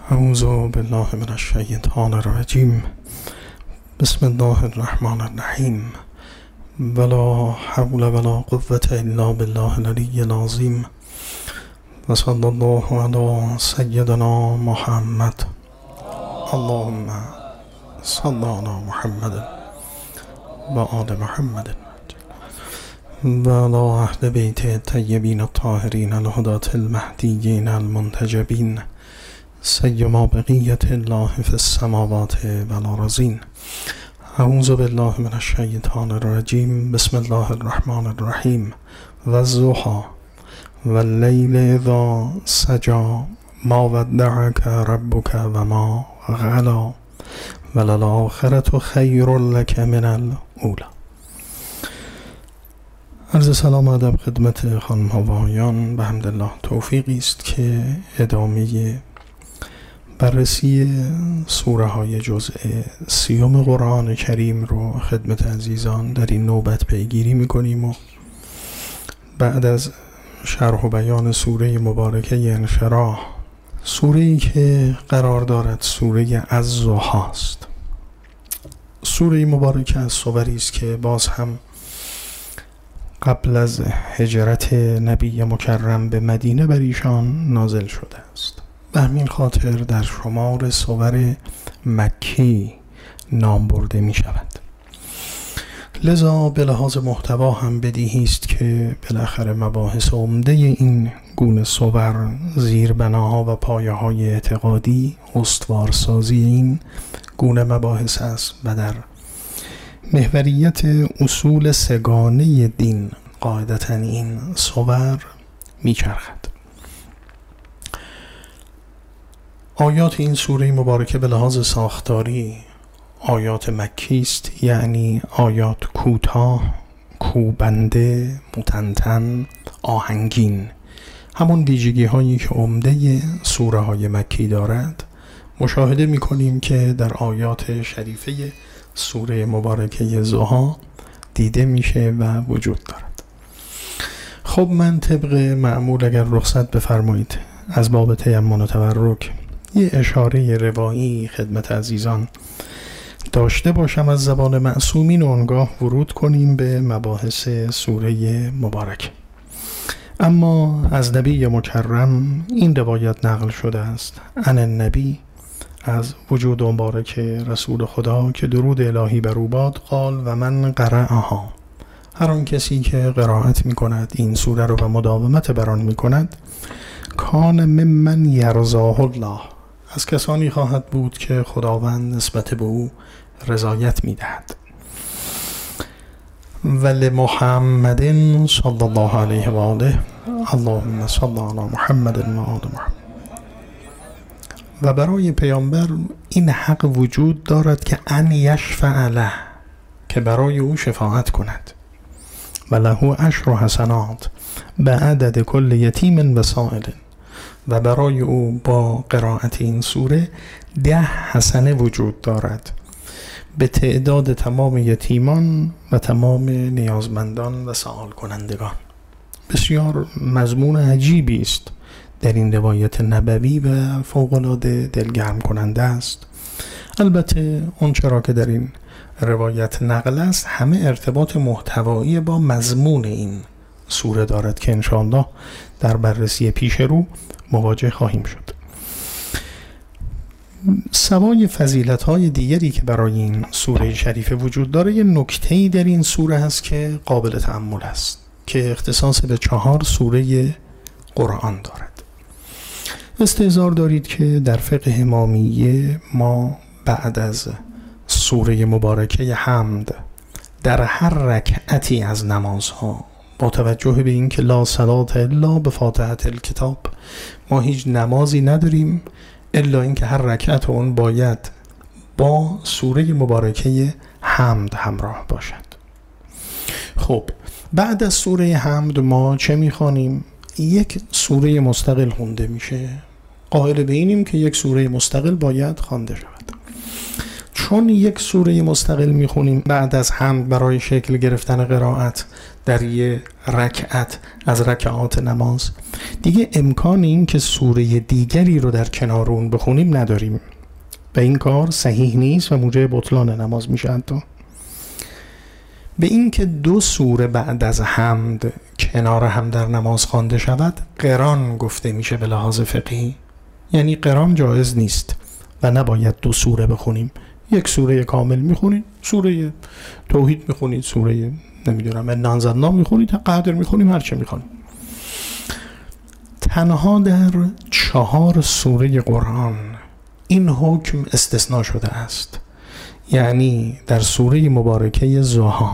اعوذ بالله من الشیطان الرجیم. بسم الله الرحمن الرحیم. ولا حول ولا قوة الا بالله العلی العظیم. و صلی الله علی سیدنا محمد. اللهم صل علی محمد و آل محمد و علی اهل بیت الطیبین الطاهرین الهداة المهدیین المنتجبین سیما بقیة الله فی السماوات و الارضین. اعوذ بالله من الشیطان الرجیم. بسم الله الرحمن الرحیم. و الضحی و اللیل اذا سجی ما ودعک ربک و ما قلی وللآخرة خیر لک من الاولی. عرض سلام و ادب خدمت خانم ها و آقایان. به حمدالله توفیقی است که ادامه بررسی سوره های جزء 30 قرآن کریم رو خدمت عزیزان در این نوبت پیگیری میکنیم و بعد از شرح و بیان سوره مبارکه انشراح، سوره‌ای که قرار دارد سوره الضحی است، سوره مبارکه از سوری است که باز هم قبل از هجرت نبی مکرم به مدینه بر ایشان نازل شده است. به همین خاطر در شمار سور مکی نام برده می شود. لذا به لحاظ محتوا هم بدیهی است که بالاخره مباحث عمده این گونه سور، زیربناها و پایه‌های اعتقادی، استوارسازی این گونه مباحث است و در محوریت اصول سگانه دین قاعدتاً این سور میچرخد. آیات این سوره مبارکه به لحاظ ساختاری آیات مکی است، یعنی آیات کوتاه، کوبنده، متنتن، آهنگین، همون ویژگی هایی که عمده سوره های مکی دارد مشاهده می کنیم که در آیات شریفه سوره مبارکه ضحی دیده میشه و وجود دارد. خب من طبق معمول اگر رخصت بفرمایید از باب تیمم و تبرک یه اشاره روایی خدمت عزیزان داشته باشم از زبان معصومین و آنگاه ورود کنیم به مباحث سوره مبارک. اما از نبی مکرم این روایت نقل شده است، عن النبی، از وجود مبارک رسول خدا که درود الهی بر او باد، قال و من قرأها، هر آن کسی که قرائت می کند این سوره رو و مداومت بر آن می کند، کان ممن یرضاه الله، از کسانی خواهد بود که خداوند نسبت به او رضایت می دهد. ولی محمد صلی الله علیه و آله، اللهم صل علی محمد و آل محمد. و برای پیامبر این حق وجود دارد که ان یشفع له، که برای او شفاعت کند، و له عشر حسنات بعدد کل یتیم و سائل، و برای او با قرائت این سوره 10 حسنه وجود دارد به تعداد تمام یتیمان و تمام نیازمندان و سوال کنندگان. بسیار مضمون عجیبی است در این روایت نبوی و فوق‌العاده دلگرم کننده است. البته اون چرا که در این روایت نقل است همه ارتباط محتوایی با مضمون این سوره دارد که انشاءالله در بررسی پیش رو مواجه خواهیم شد. سوای فضیلت‌های دیگری که برای این سوره شریفه وجود داره، یه نکته‌ای در این سوره هست که قابل تأمل است که اختصاص به 4 سوره قرآن دارد. استحضار دارید که در فقه امامیه ما بعد از سوره مبارکه حمد در هر رکعتی از نمازها با توجه به این که لا صلاة الا بفاتحة الکتاب، ما هیچ نمازی نداریم الا این که هر رکعت اون باید با سوره مبارکه حمد همراه باشد. خب بعد از سوره حمد ما چه میخوانیم؟ یک سوره مستقل خونده میشه. قائل به اینیم که یک سوره مستقل باید خوانده شود. چون یک سوره مستقل میخونیم بعد از حمد برای شکل گرفتن قرائت در یک رکعت از رکعات نماز، دیگه امکان این که سوره دیگری رو در کنار اون بخونیم نداریم و این کار صحیح نیست و موجب بطلان نماز میشه. حتی به این که 2 سوره بعد از حمد کنار هم در نماز خوانده شود قران گفته میشه به لحاظ فقهی. یعنی قران جایز نیست و نباید 2 سوره بخونیم. 1 سوره کامل میخونید، سوره توحید میخونید، سوره نمیدونم نانزلنا میخونید، قدر میخونیم، هر چه میخونید. تنها در 4 سوره قرآن این حکم استثناء شده است. یعنی در سوره مبارکه ضحی،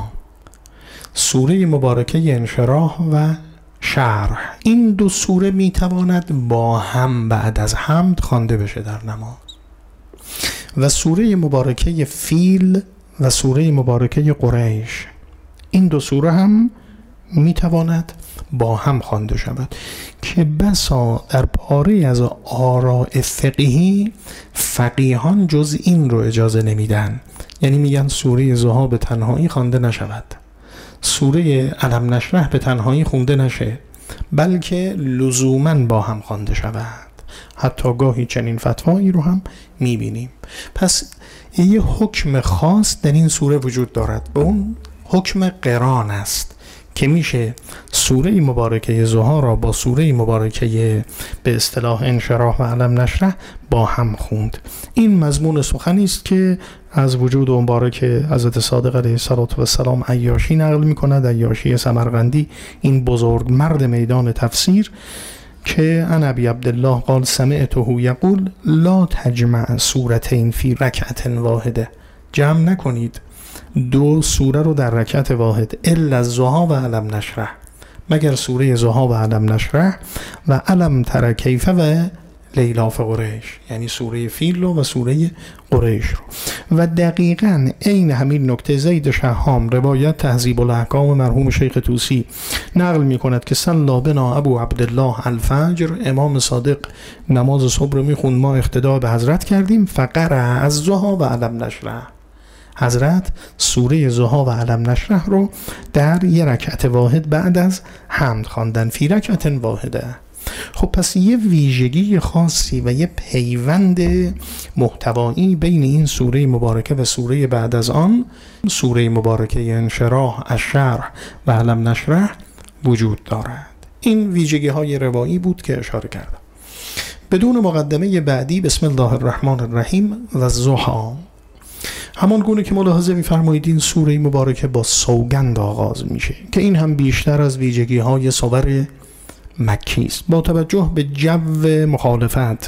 سوره مبارکه انشراح و شرح، این 2 سوره میتواند با هم بعد از حمد خوانده بشه در نماز. و سوره مبارکه فیل و سوره مبارکه قریش، این 2 سوره هم میتواند با هم خوانده شود که بسا در پاره از آراء فقهی فقیهان جز این رو اجازه نمیدن. یعنی میگن سوره ضحی به تنهایی خوانده نشود، سوره الم نشرح به تنهایی خونده نشه، بلکه لزوماً با هم خوانده شود. حتی گاهی چنین فتوایی رو هم میبینیم. پس یه حکم خاص در این سوره وجود دارد، به اون حکم قران است که میشه سوره مبارکه ضحی را با سوره مبارکه به اصطلاح انشراح و الم نشرح با هم خوند. این مضمون سخنی است که از وجود مبارک حضرت صادق علیه السلام عیاشی نقل میکند، عیاشی سمرقندی، این بزرگ مرد میدان تفسیر، که ان ابی عبدالله قال سمعته یقول لا تجمع سورتین فی رکعت واحده، جمع نکنید 2 سوره رو در رکعت واحد، الا الضحی و الم نشرح، مگر سوره ضحی و الم نشرح و الم تر کیف و لیلاف قریش، یعنی سوره فیل و سوره قریش رو. و دقیقاً عین همین نکته زید شهام روایت تهذیب الاحکام مرحوم شیخ طوسی نقل می کند که صلی بنا ابو عبدالله الفجر، امام صادق نماز صبح رو می خوند، ما اقتدا به حضرت کردیم، فقرأ از ضحی و الم نشرح، حضرت سوره ضحی و الم نشرح رو در یه رکعت واحد بعد از حمد خواندن، فی رکعت واحده. خب پس یه ویژگی خاصی و یه پیوند محتوایی بین این سوره مبارکه و سوره بعد از آن، سوره مبارکه انشراح، الشرح و الم نشرح وجود دارد. این ویژگی های روایی بود که اشاره کردم. بدون مقدمه بعدی، بسم الله الرحمن الرحیم و ضحی. همان گونه که ملاحظه می‌فرمایید این سوره مبارکه با سوگند آغاز میشه که این هم بیشتر از ویژگی های سور مکی است. با توجه به جو مخالفت،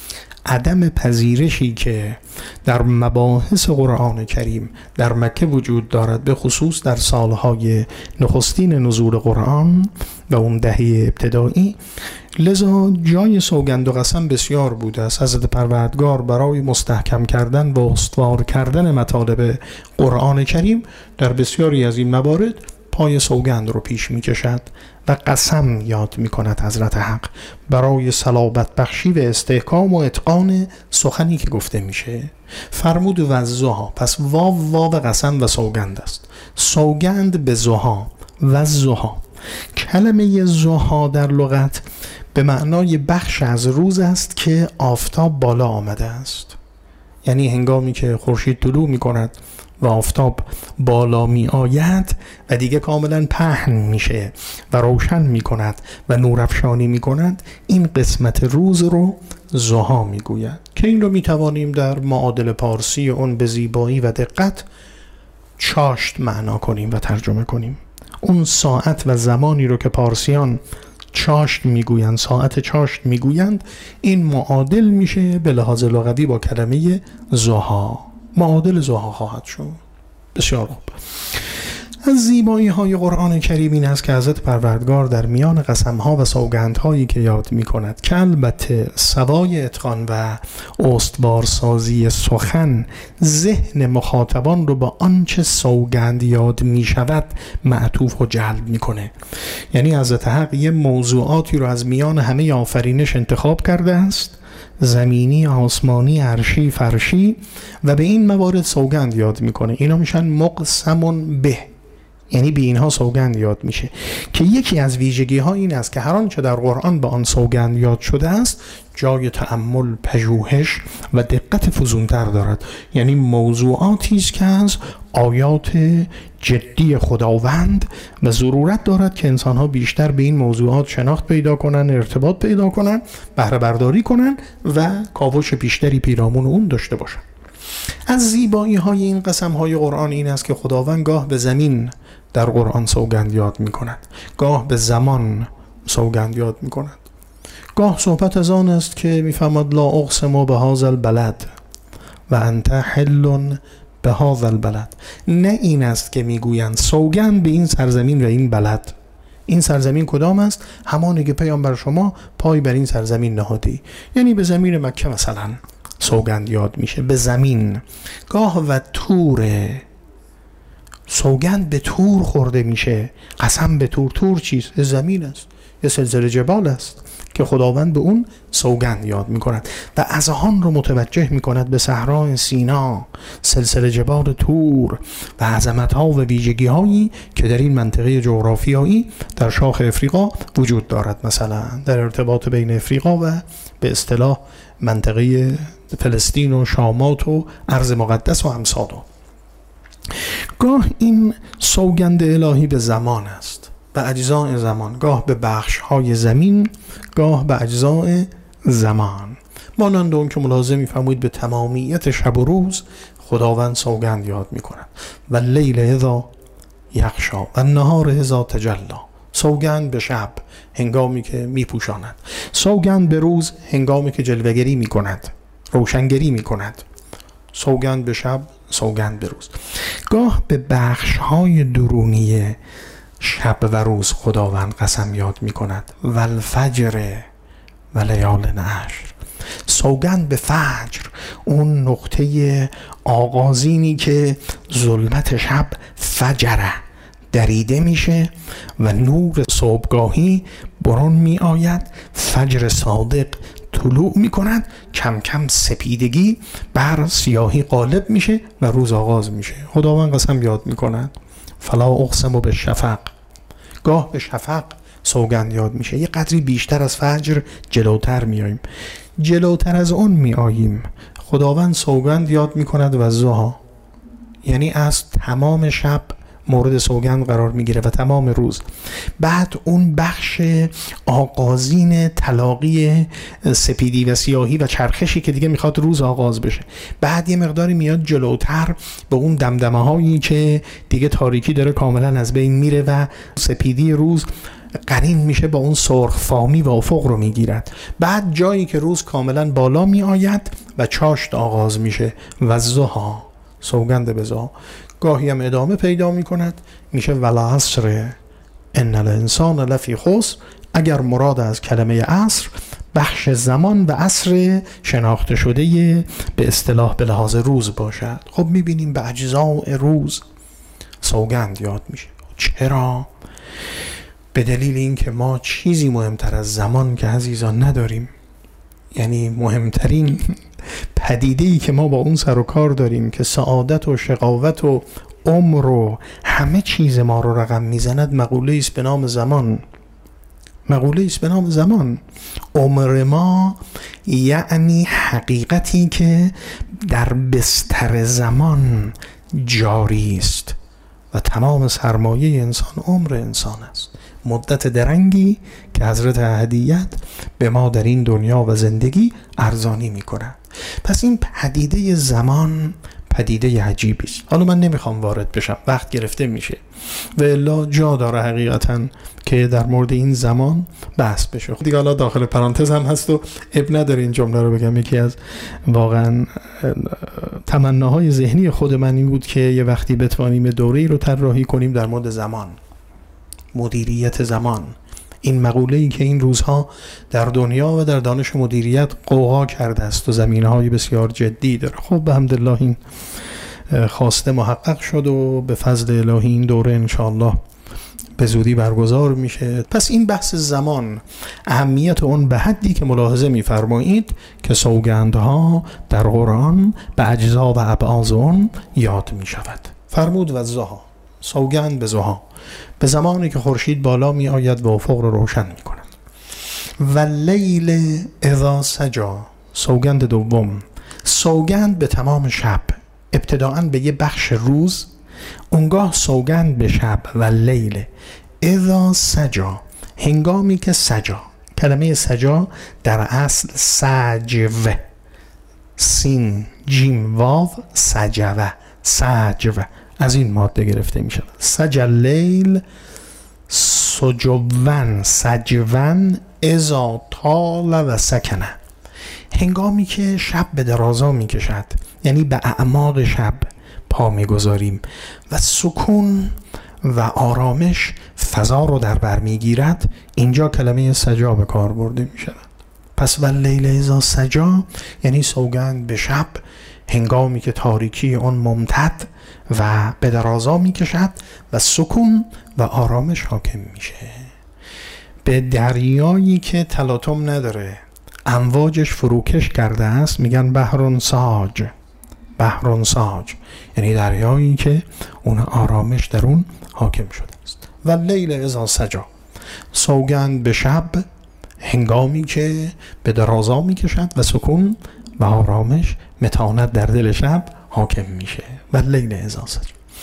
عدم پذیرشی که در مباحث قرآن کریم در مکه وجود دارد، به خصوص در سالهای نخستین نزول قرآن و اون دهه ابتدایی، لذا جای سوگند و قسم بسیار بوده است. حضرت پروردگار برای مستحکم کردن و استوار کردن مطالب قرآن کریم در بسیاری از این موارد پای سوگند رو پیش می کشد و قسم یاد می کند حضرت حق برای صلابت بخشی و استحکام و اتقان سخنی که گفته میشه. فرمود و ضحی، پس واو قسم و سوگند است. سوگند به ضحی و ضحی. کلمه ضحی در لغت به معنای بخش از روز است که آفتاب بالا آمده است. یعنی هنگامی که خورشید طلوع می کند و آفتاب بالا می آید و دیگه کاملا پهن میشه و روشن می کند و نورافشانی می کند، این قسمت روز رو ضحی می گوید که این رو می توانیم در معادل پارسی اون به زیبایی و دقت چاشت معنا کنیم و ترجمه کنیم. اون ساعت و زمانی رو که پارسیان چاشت میگویند، ساعت چاشت میگویند، این معادل میشه به لحاظ لغوی با کلمه ضحی، معادل ضحی خواهد شد. بسیار خوب. از زیبایی های قرآن کریم این است که حضرت پروردگار در میان قسم ها و سوگند هایی که یاد می کند که البته سوای اتقان و استوارسازی سخن ذهن مخاطبان رو با آنچه سوگند یاد می شود معطوف و جلب می کنه. یعنی حضرت حق یه موضوعاتی رو از میان همه آفرینش انتخاب کرده است، زمینی، آسمانی، عرشی، فرشی، و به این موارد سوگند یاد میکنه. اینا میشن مقسمون به، یعنی به اینها سوگند یاد میشه که یکی از ویژگی ها این است که هر آنچه در قرآن به آن سوگند یاد شده است جای تأمل، پژوهش و دقت فزونتر دارد. یعنی موضوعاتی است که از آیات جدی خداوند و ضرورت دارد که انسان‌ها بیشتر به این موضوعات شناخت پیدا کنن، ارتباط پیدا کنن، بهره برداری کنن و کاوش بیشتری پیرامون اون داشته باشن. از زیبایی های این قسم های قرآن این است که خداوند گاه به زمین در قرآن سوگند یاد می کند، گاه به زمان سوگند یاد می کند. گاه صحبت از آن است که می فرماید لا اقسم بهذا البلد و انت حل بهذا البلد. نه این است که می گویند سوگند به این سرزمین و این بلد. این سرزمین کدام است؟ همانی که پیامبر شما پای بر این سرزمین نهادی. یعنی به زمین مکه مثلا سوگند یاد میشه، به زمین. گاه و تور، سوگند به تور خورده میشه، قسم به تور. تور چیست؟ زمین است، یه سلسله جبال است که خداوند به اون سوگند یاد میکند و اذهان رو متوجه میکند به صحرای سینا، سلسله جبال تور و عظمت‌ها و ویژگی‌هایی که در این منطقه جغرافیایی در شاخ افریقا وجود دارد، مثلا در ارتباط بین افریقا و به اصطلاح منطقه فلسطین و شامات و ارض مقدس و امثال. گاه این سوگند الهی به زمان است، به اجزاء زمان، گاه به بخش‌های زمین، گاه به اجزاء زمان. مانند اون که ملاحظه می‌فرمایید به تمامیت شب و روز خداوند سوگند یاد می‌کند و لیل اذا یغشی و النهار اذا تجلی. سوگند به شب هنگامی که میپوشاند، سوگند به روز هنگامی که جلوه‌گری میکند، روشنگری میکند. سوگند به شب، سوگند به روز. گاه به بخش‌های درونی شب و روز خداوند قسم یاد میکند و الفجر و لیال عشر. سوگند به فجر، اون نقطه آغازینی که ظلمت شب فجره دریده میشه و نور صبحگاهی برون می آید، فجر صادق طلوع می کند، کم کم سپیدگی بر سیاهی غالب میشه و روز آغاز میشه. خداوند قسم یاد می کند فلا اقسم بالشفق. گاه به شفق سوگند یاد میشه. یه قدری بیشتر از فجر جلوتر میاییم، جلوتر از اون میاییم. خداوند سوگند یاد می کند و ضحی، یعنی از تمام شب مورد سوگند قرار میگیره و تمام روز. بعد اون بخش آغازین تلاقی سپیدی و سیاهی و چرخشی که دیگه میخواد روز آغاز بشه. بعد یه مقداری میاد جلوتر به اون دمدمه هایی که دیگه تاریکی داره کاملا از بین میره و سپیدی روز قرین میشه با اون سرخ فامی و افق رو میگیرد. بعد جایی که روز کاملا بالا میآید و چاشت آغاز میشه و ضحی، سوگند به ضحی. گاهی هم ادامه پیدا می کند، میشه والعصر ان الانسان لفی خسر. اگر مراد از کلمه عصر بخش زمان و عصر شناخته شده به اصطلاح به لحاظ روز باشد. خب میبینیم به اجزاء روز سوگند یاد میشه. چرا؟ به دلیل اینکه ما چیزی مهمتر از زمان که عزیزان نداریم. یعنی مهمترین پدیده‌ای که ما با اون سر و کار داریم که سعادت و شقاوت و عمر و همه چیز ما رو رقم میزند، مقوله است به نام زمان. مقوله است به نام زمان. عمر ما یعنی حقیقتی که در بستر زمان جاری است و تمام سرمایه انسان عمر انسان است، مدت درنگی که حضرت احدیت به ما در این دنیا و زندگی ارزانی میکنه. پس این پدیده زمان پدیده عجیبی است. حالا من نمیخوام وارد بشم، وقت گرفته میشه و الا جا داره حقیقتا که در مورد این زمان بحث بشه. دیگه حالا داخل پرانتز هم هست و اب نداره این جمله رو بگم. یکی از واقعا تمناهای ذهنی خود من این بود که یه وقتی بتوانیم دوره‌ای رو طراحی کنیم در مورد زمان، مدیریت زمان. این مقوله‌ای که این روزها در دنیا و در دانش مدیریت قوقا کرده است و زمینه‌های بسیار جدی داره. خب به حمدالله این خواسته محقق شد و به فضل الهی این دوره انشاءالله به زودی برگزار میشه. پس این بحث زمان اهمیت اون به حدی که ملاحظه می‌فرمایید که سوگندها در قرآن به اجزا و ابعاض اون یاد می‌شود. فرمود و ضحی، سوگند به ضحی، به زمانی که خورشید بالا می آید و افق رو روشن می کند. و لیل اذا سجا، سوگند دوم، سوگند به تمام شب، ابتداءً به یه بخش روز، اونگاه سوگند به شب. و لیل اذا سجا، هنگامی که سجا، کلمه سجا در اصل سجو، سین جیم واو سجوه، سجو از این ماده گرفته می شود. سجل لیل سجوون سجوون اذا طال و سکنه، هنگامی که شب به درازا می کشد، یعنی به اعماق شب پا می گذاریم و سکون و آرامش فضا رو در بر می گیرد. اینجا کلمه سجا به کار برده می شود. پس واللیل اذا سجا یعنی سوگند به شب، هنگامی که تاریکی اون ممتد و به درازا می کشد و سکون و آرامش حاکم میشه. به دریایی که تلاطم نداره، امواجش فروکش کرده است، میگن بحرون ساج. بحرون ساج یعنی دریایی که اون آرامش در اون حاکم شده است. و لیل اذا سجا، سوگند به شب، هنگامی که به درازا میکشد و سکون و آرامش متانت در دل شب حاکم میشه. و لیل اذا سجا.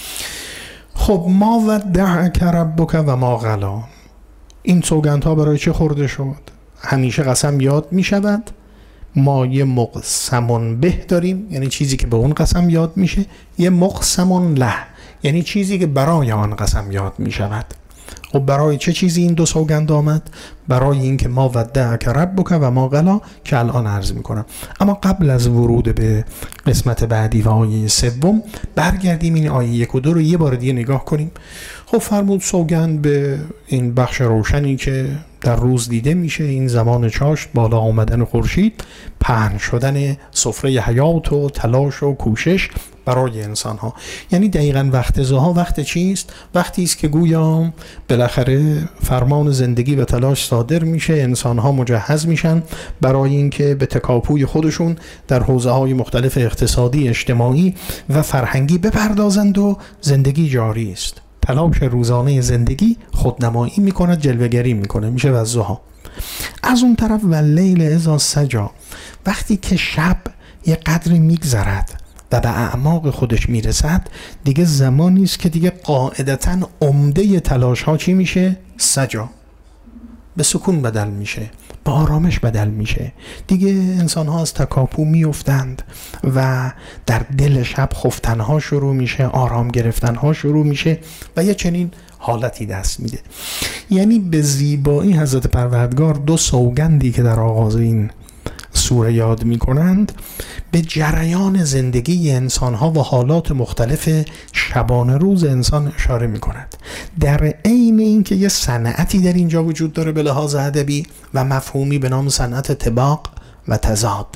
خب ما ودعک ربک و ما قلی، این سوگندها برای چه خورده شد؟ همیشه قسم یاد می شود، ما یه مقسمون به داریم، یعنی چیزی که به اون قسم یاد میشه، یه مقسمون له یعنی چیزی که برای آن قسم یاد می شود. خب برای چه چیزی این دو سوگند آمد؟ برای اینکه ما ودعک ربک و ما قلی که الان عرض میکنم. اما قبل از ورود به قسمت بعدی و آیه سوم برگردیم این آیه 1 و 2 رو یه بار دیگه نگاه کنیم. خب فرمود سوگند به این بخش روشنی که در روز دیده میشه، این زمان چاشت، بالا آمدن خورشید، پهن شدن سفره حیات و تلاش و کوشش برای انسان ها. یعنی دقیقاً وقت ضحی وقت چیست؟ وقتی است که گویا بالاخره فرمان زندگی و تلاش صادر میشه، انسان ها مجهز میشن برای اینکه به تکاپوی خودشون در حوزه های مختلف اقتصادی، اجتماعی و فرهنگی بپردازند و زندگی جاری است. تلاش روزانه زندگی خودنمایی میکنه، جلوه‌گری میکنه، میشه والضحی. از اون طرف واللیل اذا سجا، وقتی که شب یه قدری میگذرد و به اعماق خودش میرسد، دیگه زمانی است که دیگه قاعدتاً عمده تلاش ها چی میشه؟ سجا، به سکون بدل میشه، به آرامش بدل میشه. دیگه انسان ها از تکاپو میافتند و در دل شب خفتن ها شروع میشه، آرام گرفتن ها شروع میشه و یه چنین حالتی دست میده. یعنی به زیبایی حضرت پروردگار دو سوگندی که در آغاز این سوره یاد میکنند به جریان زندگی انسان ها و حالات مختلف شبانه روز انسان اشاره میکند. در عین اینکه یه صنعتی در اینجا وجود داره به لحاظ ادبی و مفهومی به نام صنعت طباق و تضاد.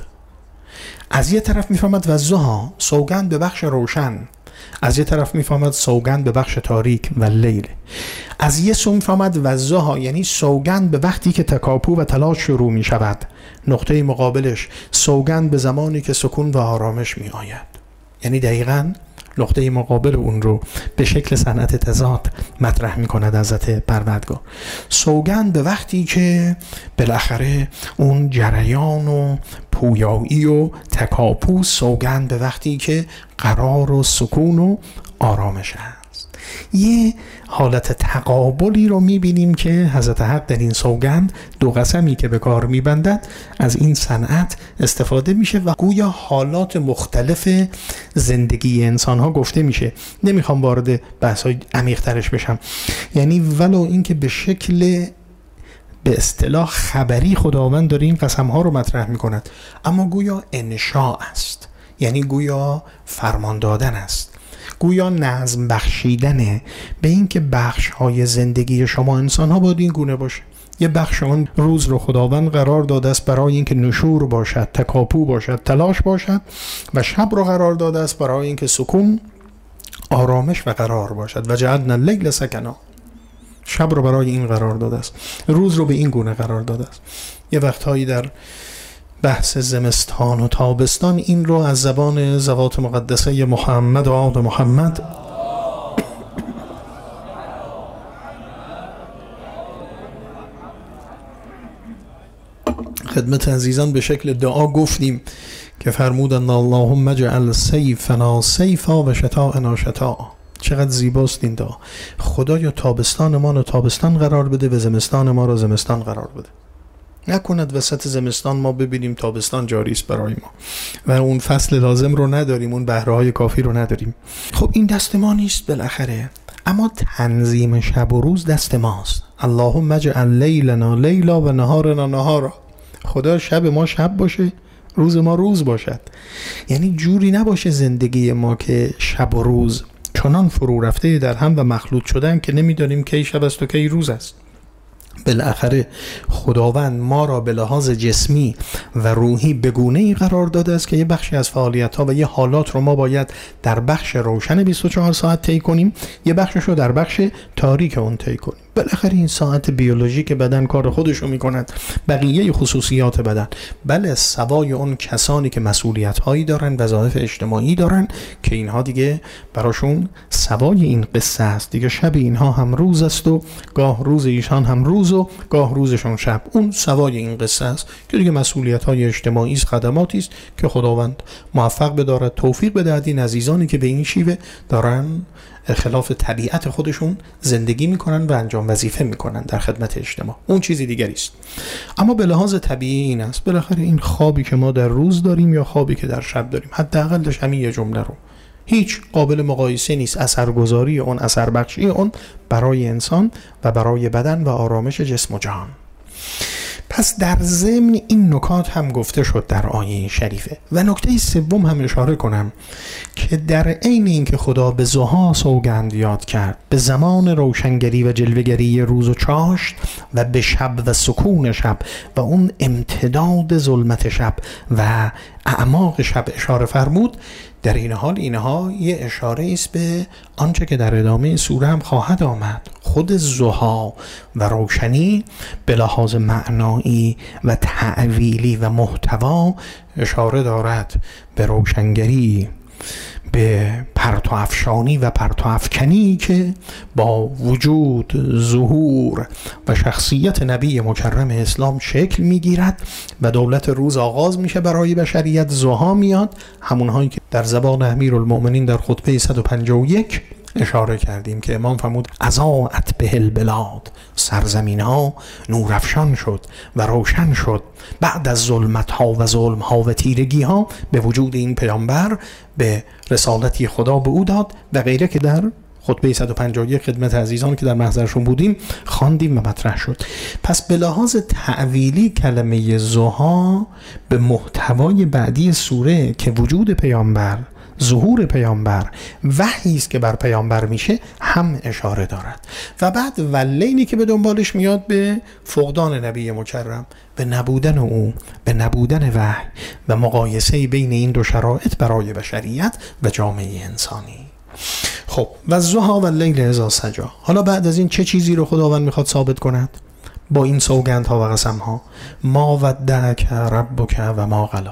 از یه طرف میفهمد والضحی، سوگند به بخش روشن، از یه طرف میفهمد سوگند به بخش تاریک و لیل. از یه سو میفهمد والضحی یعنی سوگند به وقتی که تکاپو و تلاش شروع می شود، نقطه مقابلش سوگند به زمانی که سکون و آرامش می آید. یعنی دقیقاً نقطه مقابل اون رو به شکل صنعت تضاد مطرح می کند حضرت پروردگار. سوگند به وقتی که بالاخره اون جریان و پویایی و تکاپو، سوگند به وقتی که قرار و سکون و آرامش است. یه حالت تقابلی رو میبینیم که حضرت حق در این سوگند دو قسمی که به کار میبندد از این صنعت استفاده میشه و گویا حالات مختلف زندگی انسان ها گفته میشه. نمیخوام وارد بحث های عمیق ترش بشم، یعنی ولو اینکه به شکل به اصطلاح خبری خداوند داره این قسم ها رو مطرح میکند، اما گویا انشاء است، یعنی گویا فرمان دادن است، گویا نظم بخشیدنه به این که بخش های زندگی شما انسان ها باید این گونه باشه. یه بخش آن روز رو خداوند قرار داده است برای اینکه نشور باشد، تکاپو باشد، تلاش باشد، و شب رو قرار داده است برای اینکه سکون، آرامش و قرار باشد. و جعلنا اللیل سکنا، شب رو برای این قرار داده است، روز رو به این گونه قرار داده است. یه وقتهایی در بحث زمستان و تابستان این رو از زبان ذوات مقدسه محمد و آل محمد خدمت عزیزان به شکل دعا گفتیم که فرمودند اللهم اجعل صیفنا صیفا و شتاءنا شتاء. چقدر زیباست این دعا. خدایا تابستان ما رو تابستان قرار بده و زمستان ما رو زمستان قرار بده. نکند وسط زمستان ما ببینیم تابستان جاری است برای ما و اون فصل لازم رو نداریم، اون بهره‌های کافی رو نداریم. خب این دست ما نیست بالاخره، اما تنظیم شب و روز دست ماست. اللهم اجعل لیلنا لیلا و نهارنا نهارا. خدا شب ما شب باشه، روز ما روز باشد. یعنی جوری نباشه زندگی ما که شب و روز چنان فرو رفته در هم و مخلوط شدن که نمیدانیم کی شب است و کی روز است. بالاخره خداوند ما را به لحاظ جسمی و روحی به گونه‌ای قرار داده است که یه بخشی از فعالیت‌ها و یه حالات رو ما باید در بخش روشن 24 ساعت طی کنیم، یه بخشش رو در بخش تاریک اون طی کنیم. بالاخره این ساعت بیولوژیک بدن کار خودش رو می‌کند، بقیه خصوصیات بدن. بله سوای اون کسانی که مسئولیت‌هایی دارن، وظایف اجتماعی دارن که اینها دیگه براشون سوای این قصه است. دیگه شب اینها هم روز است و گاه روز ایشان هم روز و گاه روزشون شب. اون سوای این قصه است که دیگه مسئولیت‌های اجتماعی است، خدماتی است که خداوند موفق بدارد، توفیق بدهد این عزیزانی که به این شیوه دارن خلاف طبیعت خودشون زندگی میکنن و انجام وظیفه میکنن در خدمت اجتماع. اون چیزی دیگری است. اما به لحاظ طبیعی این است، بالاخره این خوابی که ما در روز داریم یا خوابی که در شب داریم، حداقلش همین یه جمله رو هیچ قابل مقایسه نیست اثرگذاری اون، اثر بخشی اون برای انسان و برای بدن و آرامش جسم و جان. پس در ضمن این نکات هم گفته شد در آیه شریفه. و نکته سوم هم اشاره کنم که در عین اینکه خدا به ضحی سوگند یاد کرد، به زمان روشنگری و جلوه‌گری روز و چاشت و به شب و سکون شب و اون امتداد ظلمت شب و اعماق شب اشاره فرمود، در این حال اینها یه اشاره است به آنچه که در ادامه سوره هم خواهد آمد. خود ضحی و روشنی به لحاظ معنایی و تعویلی و محتوا اشاره دارد به روشنگری، به پرتو افشانی و پرتو افکنی که با وجود، ظهور و شخصیت نبی مکرم اسلام شکل میگیرد و دولت روز آغاز میشه برای بشریت. ضحی میاد، همونهایی که در زبان امیرالمؤمنین در خطبه 151 اشاره کردیم که امام فرمود اضاءت به البلاد، سرزمین ها نورافشان شد و روشن شد بعد از ظلمت ها و ظلم ها و تیرگی ها به وجود این پیامبر، به رسالتی خدا به او داد و غیره که در خطبه 151 خدمت عزیزان که در محضرشون بودیم خواندیم و مطرح شد. پس به لحاظ تعویلی کلمه ضحی به محتوای بعدی سوره که وجود پیامبر، ظهور پیامبر، وحی است که بر پیامبر میشه هم اشاره دارد. و بعد واللیلی که به دنبالش میاد به فقدان نبی مکرم، به نبودن او، به نبودن وحی و مقایسه بین این دو شرایط برای بشریت و جامعه انسانی. خب و ضحی و اللیل اذا سجی. حالا بعد از این چه چیزی رو خداوند میخواد ثابت کند با این سوگندها و قسمها؟ ما ودعک ربک و ما قلی.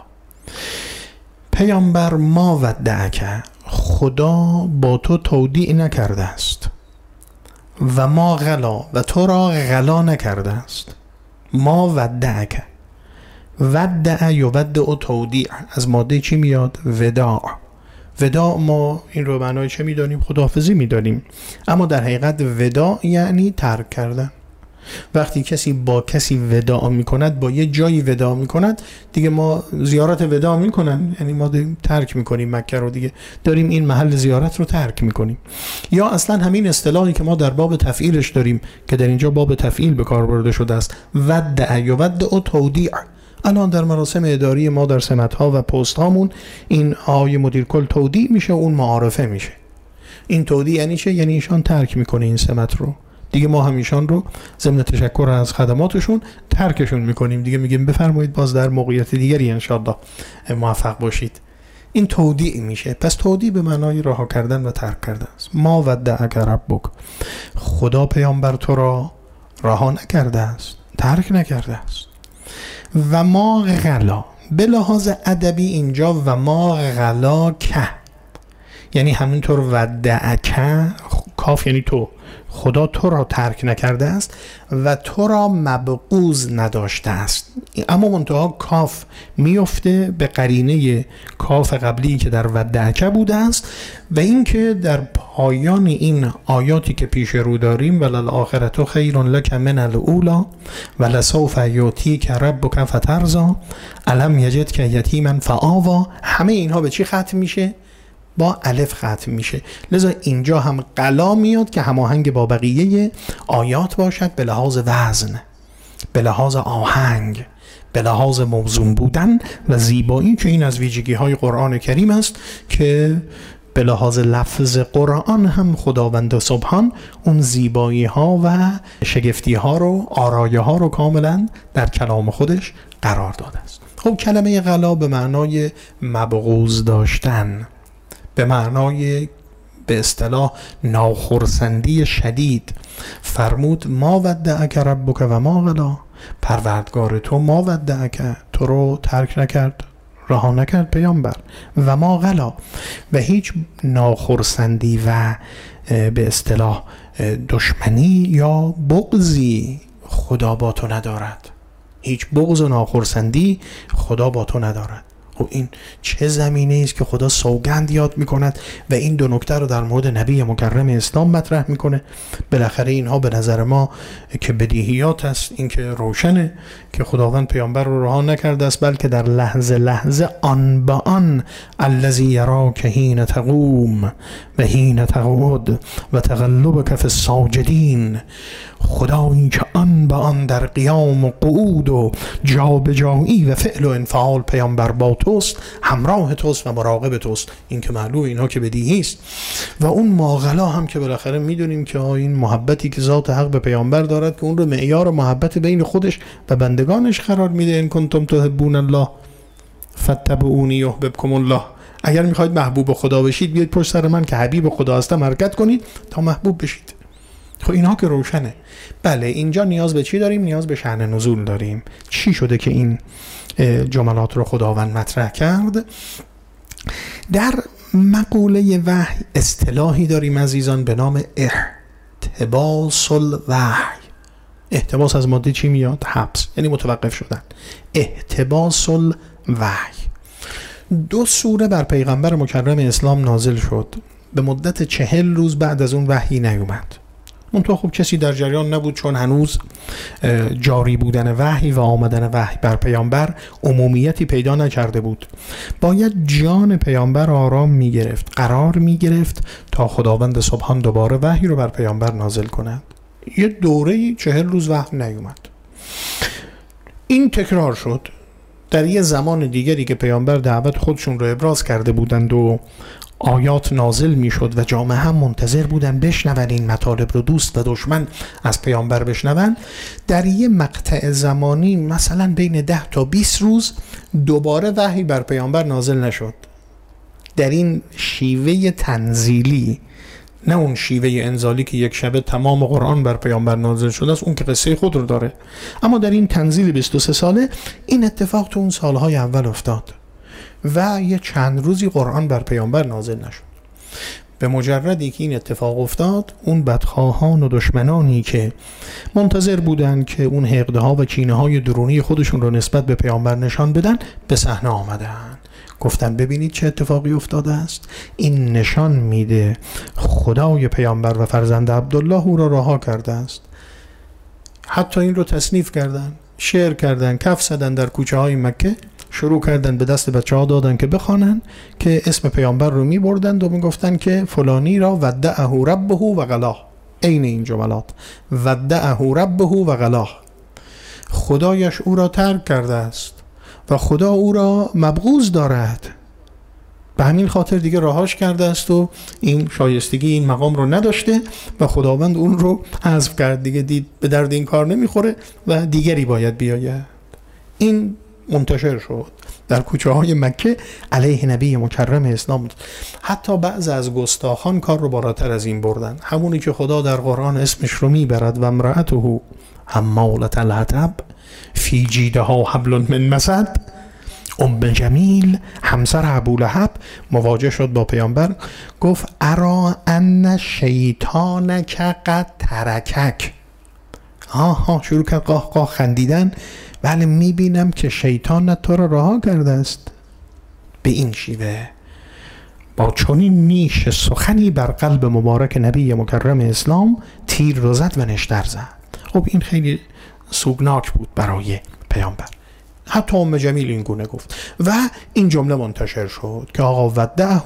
پیامبر ما ودعک، خدا با تو تودیع نکرده است، و ما غلا، و تو را غلا نکرده است. ما ودعک، ودع یودع تودیع از ماده چی میاد؟ وداع. وداع ما این رو معنای چه میدانیم؟ خداحافظی میدانیم، اما در حقیقت وداع یعنی ترک کردن. وقتی کسی با کسی وداع میکند، با یه جایی وداع میکند، دیگه ما زیارت وداع میکنن، یعنی ما ترک میکنیم مکه رو، دیگه داریم این محل زیارت رو ترک میکنیم. یا اصلا همین اصطلاحی که ما در باب تفعیلش داریم که در اینجا باب تفعیل به کار برده شده است، ودع یودع تودیع. الان در مراسم اداری ما در سمت‌ها و پست هامون این آقای مدیر کل تودیع میشه، اون معارفه میشه. این تودیع یعنی چه؟ یعنی ایشان ترک میکنه این سمت رو، دیگه ما هم ایشان رو ضمن تشکر از خدماتشون ترکشون میکنیم، دیگه میگیم بفرمایید باز در موقعیت دیگری انشالله موفق باشید. این تودیع میشه. پس تودیع به معنای رها کردن و ترک کردن است. ما ودعک ربک، خدا پیامبر تو را رها نکرده است، ترک نکرده است. و ما غلا، به لحاظ ادبی اینجا و ما غلا که، یعنی همینطور ودعک کاف یعنی تو، خدا تو را ترک نکرده است و تو را مبغوض نداشته است. اما منتها کاف میفته به قرینه کاف قبلی که در ودعک بوده است و اینکه در پایان این آیاتی که پیش رو داریم وللآخرة خیر لک من الاولی ولسوف یعطیک ربک فترضی الم یجدک یتیما فآوی، همه اینها به چی ختم میشه؟ با الف ختم میشه. لذا اینجا هم قلا میاد که هماهنگ با بقیه آیات باشد به لحاظ وزن، به لحاظ آهنگ، به لحاظ موزون بودن و زیبایی، که این از ویژگی های قرآن کریم است که به لحاظ لفظ قرآن هم خداوند سبحان اون زیبایی ها و شگفتی ها رو، آرایه ها رو کاملا در کلام خودش قرار داده است. خب کلمه غلا به معنای مبغوض داشتن، به معنای به اصطلاح ناخرسندی شدید. فرمود ما ودعک ربک و ما غلا، پروردگار تو ما ودعک، تو رو ترک نکرد، رها نکرد پیامبر، و ما غلا، و هیچ ناخرسندی و به اصطلاح دشمنی یا بغضی خدا با تو ندارد. هیچ بغض و ناخرسندی خدا با تو ندارد. و این چه زمینه است که خدا سوگند یاد میکند و این دو نکته رو در مورد نبی مکرم اسلام مطرح میکنه. بالاخره اینها به نظر ما که بدیهیات است، این که روشنه که خداوند پیامبر رو رها نکرده است، بلکه در لحظه لحظه آن با آن الذی یراک حین تقوم و حین تقعد و تقلبک فی الساجدین، خدایی که آن با آن در قیام و قعود و جابجایی و فعل و انفعال پیامبر با توست، همراه توست و مراقب توست. این که معلوم اینها که بدیهی است. و اون ماغلا هم که بالاخره میدونیم که این محبتی که ذات حق به پیامبر دارد که اون رو معیار محبت بین خودش و بندگانش قرار میده. ان کنتم تحبون الله فاتبعونی یحببکم الله، اگر میخواید محبوب خدا بشید بیاید پشت سر من که حبیب خدا هستم حرکت کنید تا محبوب بشید. خب اینها که روشنه. بله اینجا نیاز به چی داریم؟ نیاز به شأن نزول داریم. چی شده که این جملات رو خداوند مطرح کرد؟ در مقوله وحی اصطلاحی داریم عزیزان به نام احتباس الوحی. احتباس از ماده چی میاد؟ حبس، یعنی متوقف شدن. احتباس الوحی. 2 سوره بر پیغمبر مکرم اسلام نازل شد، به مدت 40 روز بعد از اون وحی نیومد. منتها خب کسی در جریان نبود، چون هنوز جاری بودن وحی و آمدن وحی بر پیامبر عمومیتی پیدا نکرده بود. باید جان پیامبر آرام میگرفت، قرار میگرفت تا خداوند سبحان دوباره وحی رو بر پیامبر نازل کند. یه دوره 40 روز وحی نیومد. این تکرار شد در یه زمان دیگری که پیامبر دعوت خودشون رو ابراز کرده بودند و آیات نازل می شد و جامعه هم منتظر بودن بشنون این مطالب رو، دوست و دشمن از پیامبر بشنون. در یه مقطع زمانی مثلا بین 10 تا 20 روز دوباره وحی بر پیامبر نازل نشد. در این شیوه تنزیلی، نه اون شیوه انزالی که یک شبه تمام قرآن بر پیامبر نازل شده است، اون که قصه خود رو داره، اما در این تنزیل 23 ساله این اتفاق تو اون سالهای اول افتاد و یه چند روزی قرآن بر پیامبر نازل نشد. به مجردی که این اتفاق افتاد، اون بدخواهان و دشمنانی که منتظر بودن که اون حقده ها و کینه های درونی خودشون رو نسبت به پیامبر نشان بدن، به صحنه آمدن. گفتن ببینید چه اتفاقی افتاده است. این نشان میده خدای پیامبر و فرزند عبدالله او را رها کرده است. حتی این رو تصنیف کردن، شعر کردن، کف زدن در کوچه های مکه، شروع کردن به دست بچه ها دادن که بخوانن، که اسم پیامبر رو می بردند و می گفتن که فلانی را ودعه ربه و غلاه. عین این جملات، ودعه ربه و غلاه، خدایش او را ترک کرده است و خدا او را مبغوض دارد، به همین خاطر دیگه رهاش کرده است و این شایستگی این مقام رو نداشته و خداوند اون رو حذف کرد. دیگه دید به درد این کار نمیخوره و دیگری باید بیاید. این منتشر شد در کوچه های مکه علیه نبی مکرم اسلام. حتی بعض از گستاخان کار رو بالاتر از این بردن. همونی که خدا در قرآن اسمش رو میبرد، و امرأته حمالة الحطب فی جیدها حبل من مسد، جمیل همسر ابولهب مواجه شد با پیامبر، گفت ارا ان شیطانک قد ترکک. شروع کرد قاه قاه خندیدن. بله میبینم که شیطان تو را رها کرده است. به این شیوه با چنین نیش سخنی بر قلب مبارک نبی مکرم اسلام تیر رو زد و نشتر زد. خب این خیلی سوگناک بود برای پیامبر. حتی جمیل این گونه گفت و این جمله منتشر شد که آقا ودعه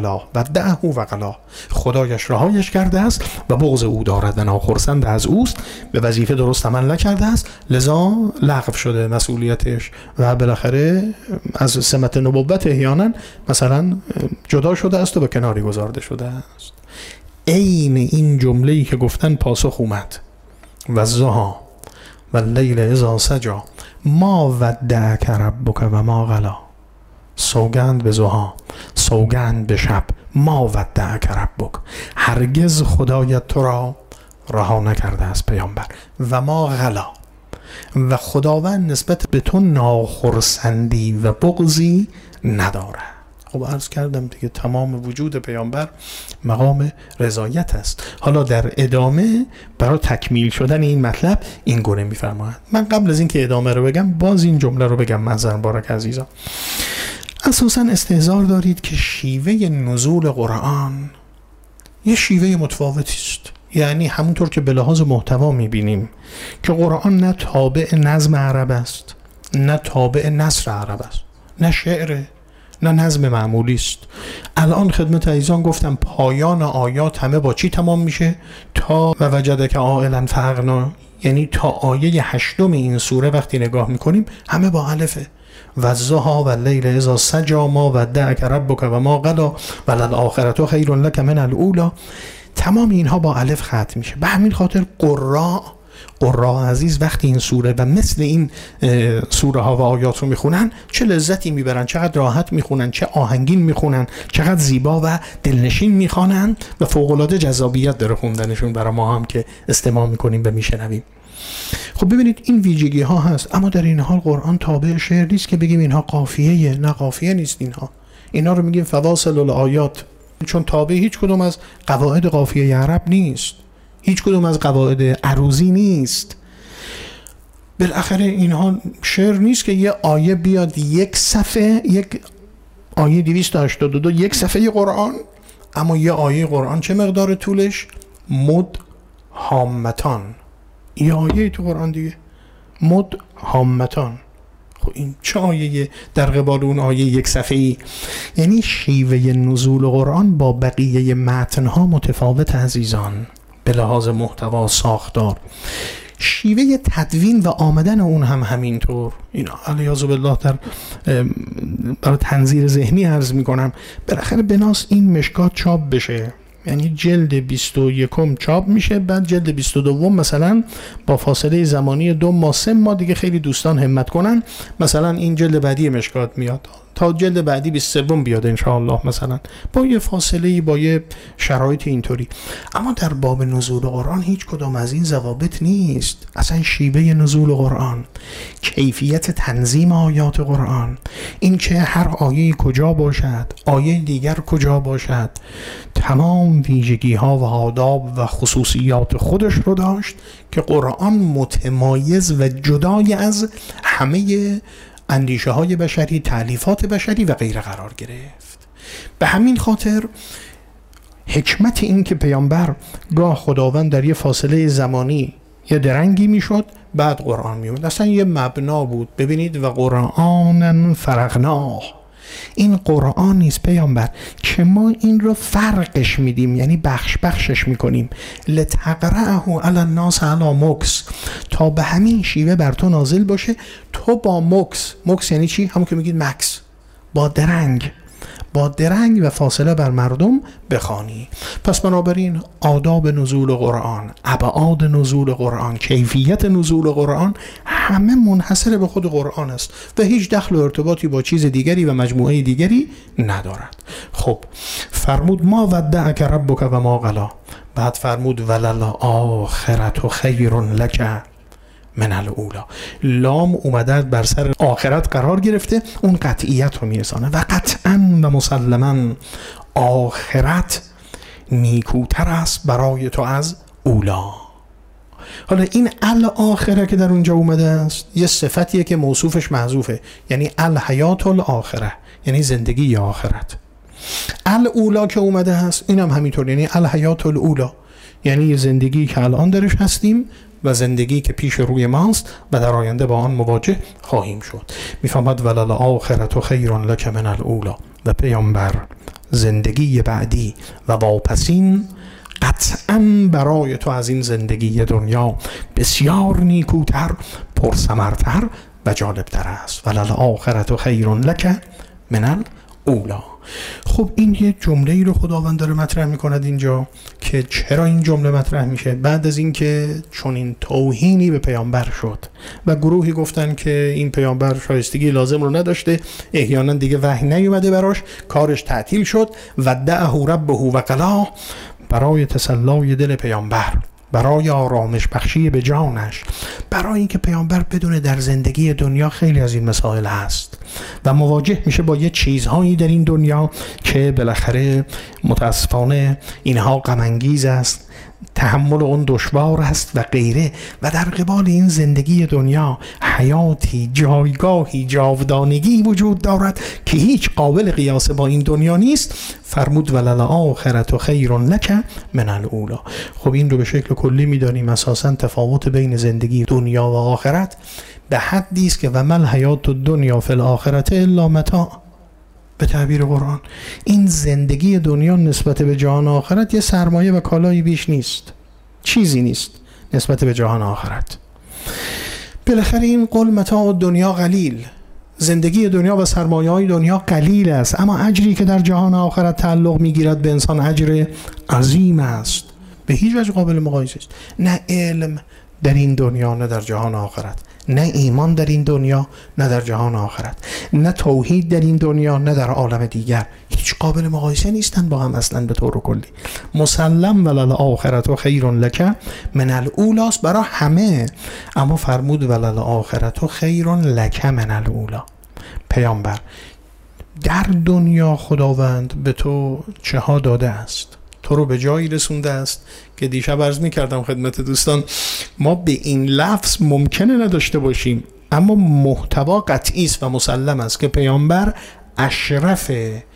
و غلا، خدایش رهایش کرده است و بغض او دارد و ناخرسند از اوست، به وظیفه درست عمل نکرده است، لذا لغو شده مسئولیتش و بالاخره از سمت نبوت احیانا مثلا جدا شده است و به کناری گذارده شده است. عین این جمله‌ای که گفتن پاسخ اومد و الضحی و اللیل اذا سجی ما ودعک ربک و ما قلی. سوگند به ضحی، سوگند به شب، ما ودعک ربک، هرگز خدایت تو را رها نکرده است پیامبر، و ما قلی، و خداوند نسبت به تو ناخرسندی و بغضی نداره. خب عرض کردم دیگه تمام وجود پیامبر مقام رضایت است. حالا در ادامه برای تکمیل شدن این مطلب این گونه می‌فرماید. من قبل از اینکه ادامه رو بگم باز این جمله رو بگم معذر مبارک عزیزان. اساساً استحضار دارید که شیوه نزول قرآن یه شیوه متفاوتی است. یعنی همونطور که به لحاظ محتوا می‌بینیم که قرآن نه تابع نظم عرب است، نه تابع نثر عرب است، نه شعر، نه نظم معمولی است. الان خدمت عزیزان گفتم پایان آیات همه با چی تمام میشه؟ تا و وجدک عائلا فاغنا، یعنی تا آیه 8 این سوره وقتی نگاه میکنیم همه با الفه. و الضحی و اللیل اذا سجی ما ودعک ربک و ما قلی و للآخرة خیر لک من الاولی. تمام اینها با الف ختم میشه. به همین خاطر قراء عزیز وقتی این سوره و مثل این سوره ها و آیات رو میخونن چه لذتی میبرن، چقدر راحت میخونن، چه آهنگین میخونن، چقدر زیبا و دلنشین میخوانن و فوق‌العاده جذابیت داره خوندنشون برای ما هم که استماع میکنیم و میشنویم. خب ببینید این ویژگی ها هست، اما در این حال قرآن تابع شعر نیست که بگیم اینها قافیه. نه قافیه نیست، اینا رو میگیم فواصل الآیات، چون تابع هیچ کدوم از قواعد قافیه عرب نیست، هیچ کدوم از قواعد عروضی نیست. بالاخره اینها شعر نیست که یه آیه بیاد یک صفحه، یک آیه 282 یک صفحه قرآن، اما یه آیه قرآن چه مقدار طولش؟ مدهامتان. یه آیه تو قرآن دیگه مدهامتان. خب این چه آیه در قبال اون آیه یک صفحه‌ای؟ یعنی شیوه نزول قرآن با بقیه متنها متفاوت عزیزان، به لحاظ محتوا، ساختار، شیوه تدوین و آمدن اون هم همینطور. اینا علیاذ بالله در برای تنظیر ذهنی عرض میکنم، بالاخره بناس این مشکات چاپ بشه، یعنی جلد 21 چاپ میشه، بعد جلد 22 مثلا با فاصله زمانی 2 ماه 3 ماه دیگه خیلی دوستان همت کنن مثلا این جلد بعدی مشکات میاد، تا جلد بعدی 23 بیاد انشاءالله، مثلا با یه فاصله، با یه شرایط اینطوری. اما در باب نزول قرآن هیچ کدام از این ضوابط نیست. اصلا شیوه نزول قرآن، کیفیت تنظیم آیات قرآن، این که هر آیه کجا باشد، آیه دیگر کجا باشد، تمام ویژگی ها و آداب و خصوصیات خودش رو داشت که قرآن متمایز و جدای از همه اندیشه های بشری، تألیفات بشری و غیره قرار گرفت. به همین خاطر حکمت این که پیامبر گاه خداوند در یه فاصله زمانی یه درنگی میشد بعد قرآن میومد، اصلا یه مبنا بود. ببینید و قرآن فرقناه، این قرآن نیست پیامبر که ما این رو فرقش میدیم، یعنی بخشش میکنیم، لتقرأه علی الناس علی مکس، تا به همین شیوه بر تو نازل باشه، تو با مکس یعنی چی؟ همون که میگید مکس، با درنگ و فاصله بر مردم بخوانی. پس بنابراین آداب نزول قرآن، ابعاد نزول قرآن، کیفیت نزول قرآن همه منحصر به خود قرآن است و هیچ دخل و ارتباطی با چیز دیگری و مجموعه دیگری ندارد. خب فرمود ما ودعک ربک و ما قلی، بعد فرمود وللآخرة خیر لک من الاولا. لام اومده بر سر آخرت قرار گرفته، اون قطعیت رو میرسانه. و قطعا و مسلما آخرت نیکوتر است برای تو از اولا. حالا این الاخره که در اونجا اومده است یه صفتیه که موصوفش محذوفه، یعنی الحیات الاخره، یعنی زندگی آخرت. الاولا که اومده هست اینم همینطور، یعنی الحیات الاولا، یعنی زندگی که الان درش هستیم و زندگی که پیش روی ماست و در آینده با آن مواجه خواهیم شد. میفهمد ولل آخرت خیر لک من الاولا. و پیامبر زندگی بعدی و واپسین قطعا برای تو از این زندگی دنیا بسیار نیکوتر، پرثمرتر و جالبتر است. ولل آخرت خیر لک من الاولا. خب این یه جمله رو خداوند داره مطرح میکند اینجا که چرا این جمله مطرح میشه؟ بعد از اینکه چون این توهینی به پیامبر شد و گروهی گفتن که این پیامبر شایستگی لازم رو نداشته، احیانا دیگه وحی نیومده براش، کارش تعطیل شد، و دعه ربه و قلا، برای تسلای دل پیامبر، برای آرامش بخشی به جانش، برای اینکه پیامبر بدونه در زندگی دنیا خیلی از این مسائل هست و مواجه میشه با یه چیزهایی در این دنیا که بالاخره متاسفانه اینها غم انگیز است، تحمل اون دشوار است و غیره، و در قبال این زندگی دنیا حیاتی، جایگاهی، جاودانگی وجود دارد که هیچ قابل قیاس با این دنیا نیست. فرمود ولل آخرت خیر لک من الاولا. خب این رو به شکل کلی میدانیم اساسا تفاوت بین زندگی دنیا و آخرت به حدی است که و مل حیات الدنیا فی الاخرت الا متاع. به تعبیر قرآن این زندگی دنیا نسبت به جهان آخرت یه سرمایه و کالایی بیش نیست، چیزی نیست نسبت به جهان آخرت. بالاخره این قل متاع دنیا قلیل، زندگی دنیا و سرمایه های دنیا قلیل است، اما اجری که در جهان آخرت تعلق میگیرد به انسان اجر عظیم است، به هیچ وجه قابل مقایسه است. نه علم در این دنیا نه در جهان آخرت، نه ایمان در این دنیا نه در جهان آخرت، نه توحید در این دنیا نه در عالم دیگر، هیچ قابل مقایسه نیستن با هم اصلا به طور کلی. مسلم ولل آخرت خیر لک من الاولا برای همه، اما فرمود ولل آخرت خیر لک من الاولا. پیامبر در دنیا خداوند به تو چه ها داده است، تو رو به جایی رسونده است که دیشب عرض می‌کردم خدمت دوستان، ما به این لفظ ممکنه نداشته باشیم، اما محتوا قطعی است و مسلم است که پیامبر اشرف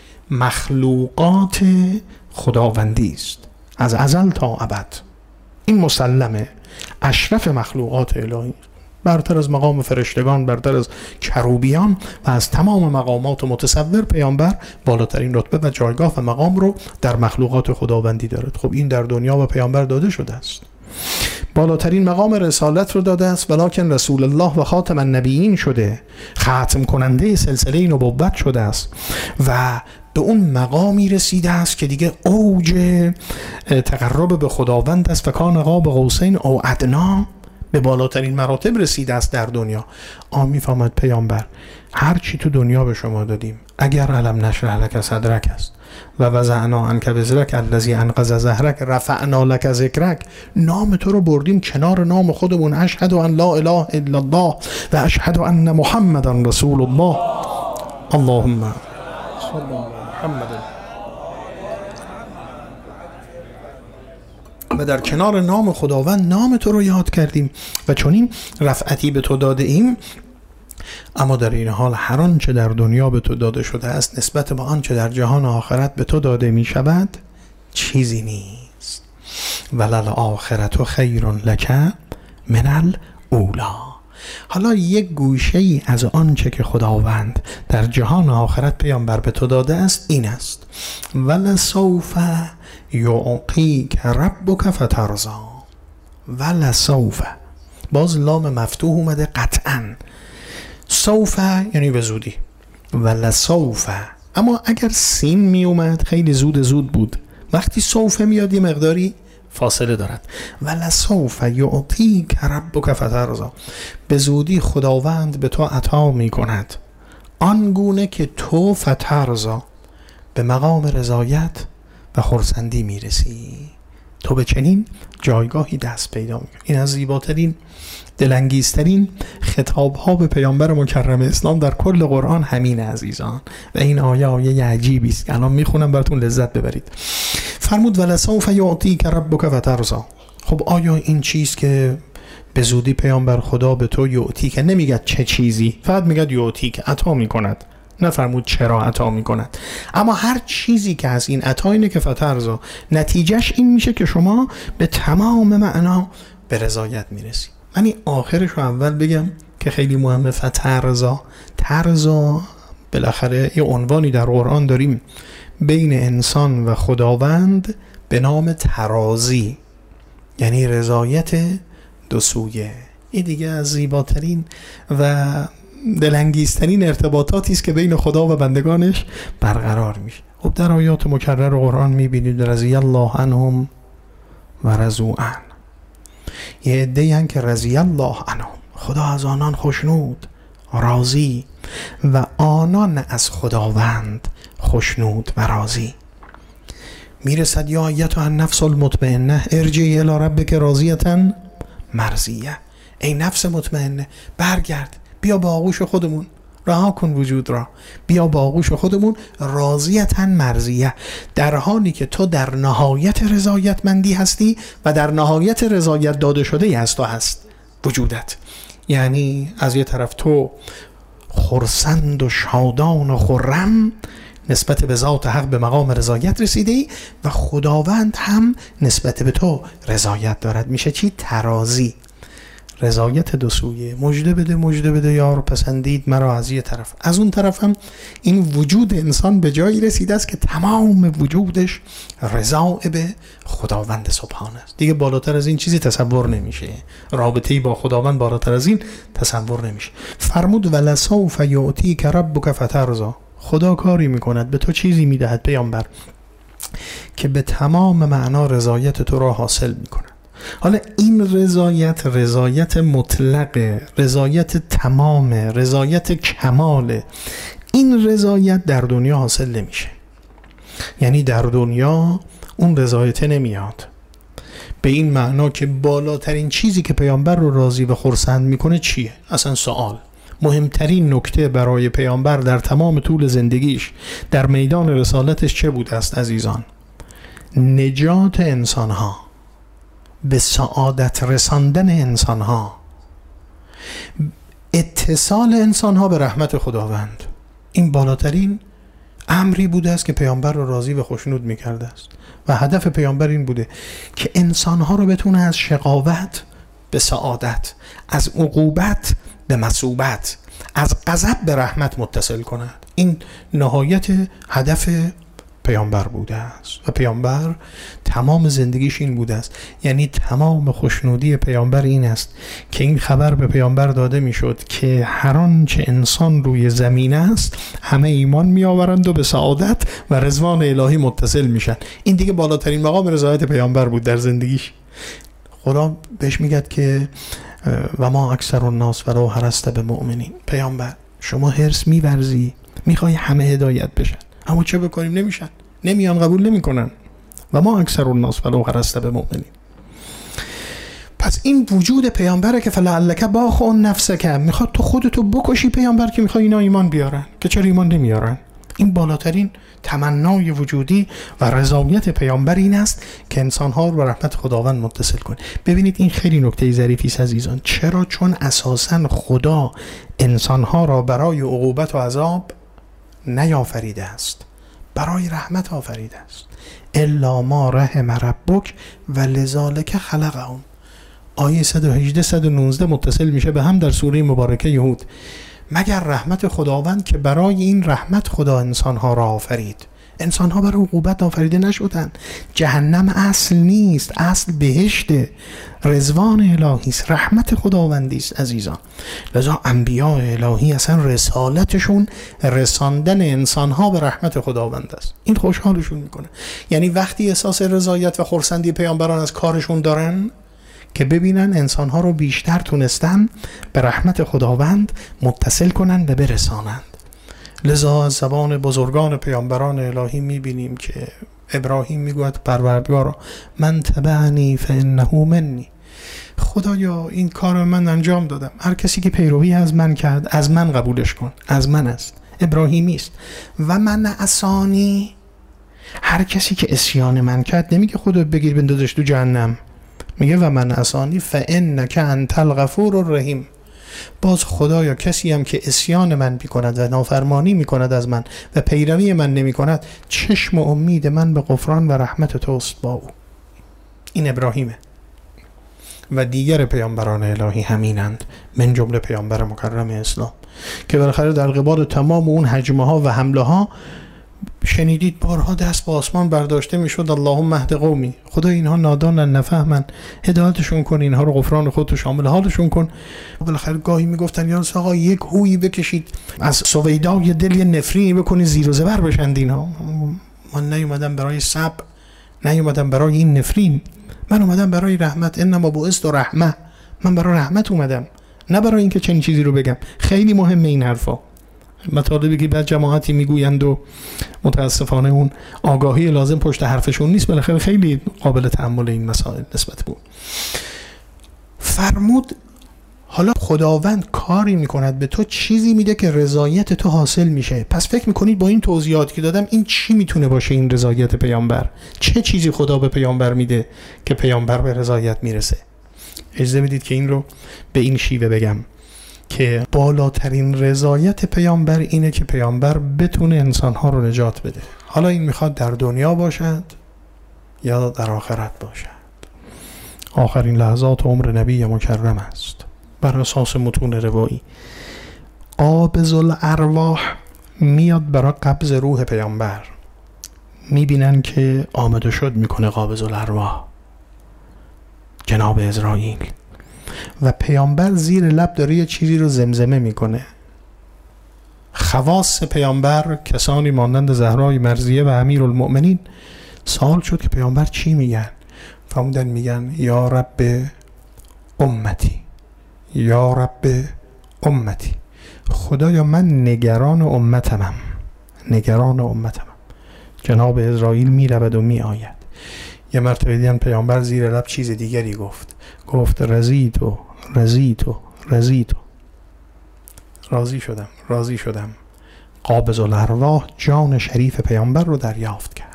مخلوقات خداوندی است از ازل تا ابد. این مسلمه، اشرف مخلوقات الهی، برتر از مقام فرشتگان، برتر از کروبیان و از تمام مقامات متصور، پیامبر بالاترین رتبه و جایگاه و مقام رو در مخلوقات خداوندی دارد. خب این در دنیا و پیامبر داده شده است، بالاترین مقام رسالت رو داده است، ولکن رسول الله و خاتم النبیین شده، ختم کننده سلسله نبوت شده است و به اون مقامی رسیده است که دیگه اوج تقرب به خداوند است و کان قاب قوسین او ادنا، به بالاترین مراتب رسیده است در دنیا. میفهمد پیامبر هر چی تو دنیا به شما دادیم، اگر علم نشرح لک صدرک است و وضعنا عنک وزرک الذی انقض ظهرک رفعنا لک ذکرک، نام تو رو بردیم کنار نام خودمون، اشهد ان لا اله الا الله و اشهد ان محمدا رسول الله، اللهم صل علی محمد. و در کنار نام خداوند نام تو رو یاد کردیم و چنین رفعتی به تو داده ایم. اما در این حال هر آنچه در دنیا به تو داده شده است نسبت به آنچه در جهان آخرت به تو داده می شود چیزی نیست. ولل آخرت خیر لک من الاولا. حالا یک گوشه ای از آنچه که خداوند در جهان آخرت پیامبر به تو داده است این است: ولسوف یعطیک ربک فترضی. ولسوف، باز لام مفتوح اومده قطعا، سوف یعنی به زودی، ولسوف. اما اگر سین می اومد خیلی زود بود، وقتی سوف میاد یه مقداری فاصله دارد. ولسوف یعطیک ربک فترضی، به زودی خداوند به تو عطا می کند آنگونه که تو فترضی به مقام رضایت و خرسندی می رسی. تو به چنین جایگاهی دست پیدا میکنی. این از زیباترین دلانگیزترین خطاب ها به پیامبر مکرم اسلام در کل قرآن همین عزیزان. و این آیه عجیبی است، الان میخونم براتون لذت ببرید. فرمود ولسوف یعطیک ربک فترضی. خب آیا این چیز که به زودی پیامبر خدا به تو یعطیک، نمیگه چه چیزی، فقط میگه یعطیک، عطا میکند، نفرمود چرا عطا میکند. اما هر چیزی که از این عطا اینه که فترضی، نتیجهش این میشه که شما به تمام معنا به رضایت میرسی. من این آخرش رو اول بگم که خیلی مهمه. ترضا بالاخره یه عنوانی در قرآن داریم بین انسان و خداوند به نام ترازی، یعنی رضایت دو سویه. این دیگه از زیباترین و دلانگیزترین ارتباطاتی است که بین خدا و بندگانش برقرار میشه. خب در آیات مکرر قرآن میبینید رضی الله عنهم و رضوا عنه. یه عده‌ای هستند که رضی الله عنهم، خدا از آنان خوشنود، راضی، و آنان از خداوند خوشنود و راضی. میرسد یا ایتها النفس المطمئنه ارجعی الی ربک راضیة مرضیه. ای نفس مطمئنه، برگرد، بیا با آغوش خودمون، رها کن وجود را، بیا با آغوش خودمون، راضیة مرضیه، در حالی که تو در نهایت رضایتمندی هستی و در نهایت رضایت داده شده هست وجودت. یعنی از یه طرف تو خرسند و شادان و خرم نسبت به ذات حق به مقام رضایت رسیدی و خداوند هم نسبت به تو رضایت دارد. میشه چی؟ ترازی، رضایت دو سویه. مژده بده یار پسندید مرا از یه طرف، از اون طرف هم این وجود انسان به جایی رسیده است که تمام وجودش رضا به خداوند سبحانه است. دیگه بالاتر از این چیزی تصور نمیشه، رابطه‌ای با خداوند بالاتر از این تصور نمیشه. فرمود ولسوف یعطیک ربک فترضی. خدا کاری میکند، به تو چیزی میدهد پیامبر که به تمام معنا رضایت تو را حاصل میکند. حالا این رضایت مطلقه، رضایت تمامه، رضایت کماله. این رضایت در دنیا حاصل نمیشه، یعنی در دنیا اون رضایت نمیاد به این معنا که بالاترین چیزی که پیامبر رو راضی و خرسند میکنه چیه؟ اصلا سوال. مهمترین نکته برای پیامبر در تمام طول زندگیش در میدان رسالتش چه بوده است عزیزان؟ نجات انسانها، به سعادت رساندن انسانها، اتصال انسانها به رحمت خداوند. این بالاترین امری بوده است که پیامبر رو راضی و خوشنود میکرده است و هدف پیامبر این بوده که انسانها رو بتونه از شقاوت به سعادت، از عقوبت به مثوبت، از غضب به رحمت متصل کند. این نهایت هدف پیامبر بوده است و پیامبر تمام زندگیش این بوده است. یعنی تمام خوشنودی پیامبر این است که این خبر به پیامبر داده میشد که هر آنچه انسان روی زمین است همه ایمان می آورند و به سعادت و رضوان الهی متصل میشن. این دیگه بالاترین مقام رضایت پیامبر بود در زندگیش. خدا بهش میگه که و ما اکثر الناس ولو حرصت بمؤمنین. پیامبر شما حرص می‌ورزی، میخوای همه هدایت بشن، اما چه بکنیم؟ نمیشن، نمیان، قبول نمیکنن. و ما اکثر الناس ولو حرصت بمؤمنین. پس این وجود پیامبره که فلعلک باخع نفسک، میخواد تو خودتو بکشی پیامبر که میخوای اینا ایمان بیارن، که چرا ایمان نمیارن. این بالاترین تمنای وجودی و رضایت پیامبر این است که انسانها رو به رحمت خداوند متصل کنه. ببینید این خیلی نکته ظریفی است عزیزان. چرا؟ چون اساساً خدا انسانها را برای عقوبت و عذاب نیافریده است، برای رحمت آفریده است. الا ما رحم ربک و لذالک خلقهم. آیه 118 119 متصل میشه به هم در سوره مبارکه هود. مگر رحمت خداوند که برای این رحمت خدا انسانها را آفرید. انسانها برای عقوبت آفریده نشدن. جهنم اصل نیست، اصل بهشته، رضوان الهی است، رحمت خداوندی است عزیزان. لذا انبیاء الهی اصلا رسالتشون رساندن انسانها به رحمت خداوند است. این خوشحالشون میکنه. یعنی وقتی احساس رضایت و خرسندی پیامبران از کارشون دارن که ببینن انسانها رو بیشتر تونستن به رحمت خداوند متصل کنند و برسانند. لذا از زبان بزرگان پیامبران الهی میبینیم که ابراهیم میگوید پروردگارا من تبعنی فانه منی، خدایا این کار من انجام دادم، هر کسی که پیروی از من کرد از من قبولش کن، از من است، ابراهیمی است. و من عصانی، هر کسی که عصیان من کرد نمیگه خدا بگیر بندازش تو جهنم، میگه و من عصانی فانک انت الغفور الرحیم. باز خدایا کسی هم که عصیان من میکند و نافرمانی میکند از من و پیروی من نمیکند، چشم و امید من به غفران و رحمت توست با او. این ابراهیمه. و دیگر پیامبران الهی همینند، من جمله پیامبر مکرم اسلام که بالاخره در قبال تمام اون هجمه ها و حمله ها شنیدید بارها دست با آسمان برداشته میشد اللهم اهد قومی، خدا اینها نادانن نفهمن، هدایتشون کن، اینها رو غفران خودت شامل حالشون کن. بالاخره گاهی میگفتن یا آقا یک هویی بکشید از سویدا یه دل یه نفرینی بکنید زیر و زبر بشن اینها. من نیومدم برای صبر، نیومدم برای این نفرین، من اومدم برای رحمت، انما بعثت رحمه، من برای رحمت اومدم، نه برای اینکه چنین چیزی رو بگم. خیلی مهمه این حرفا، مطالبی که بعد جماعتی میگویند و متاسفانه اون آگاهی لازم پشت حرفشون نیست، بالاخره خیلی قابل تأمل این مسائل نسبت بود. فرمود حالا خداوند کاری میکند به تو، چیزی میده که رضایت تو حاصل میشه. پس فکر میکنید با این توضیحاتی که دادم این چی میتونه باشه؟ این رضایت پیامبر، چه چیزی خدا به پیامبر میده که پیامبر به رضایت میرسه؟ اجازه بدید که این رو به این شیوه بگم که بالاترین رضایت پیامبر اینه که پیامبر بتونه انسانها رو نجات بده. حالا این میخواد در دنیا باشد یا در آخرت باشد. آخرین لحظات عمر نبی مکرم است. بر اساس متون روایی قابض الارواح میاد برای قبض روح پیامبر، میبینن که آمده شد میکنه قابض الارواح جناب عزرائیل، و پیامبر زیر لب داره یه چیزی رو زمزمه میکنه. خواص پیامبر کسانی مانند زهرای مرضیه و امیرالمؤمنین سوال شد که پیامبر چی میگن؟ فرمودن میگن یا رب امتی، یا رب امتی، خدایا من نگران امتمم، نگران امتمم. جناب عزرائیل میرود و میآید. یه مرتبه دیدن پیامبر زیر لب چیز دیگری گفت رضیتو رضیتو رضیتو، راضی شدم. قابض الارواح جان شریف پیامبر رو دریافت کرد.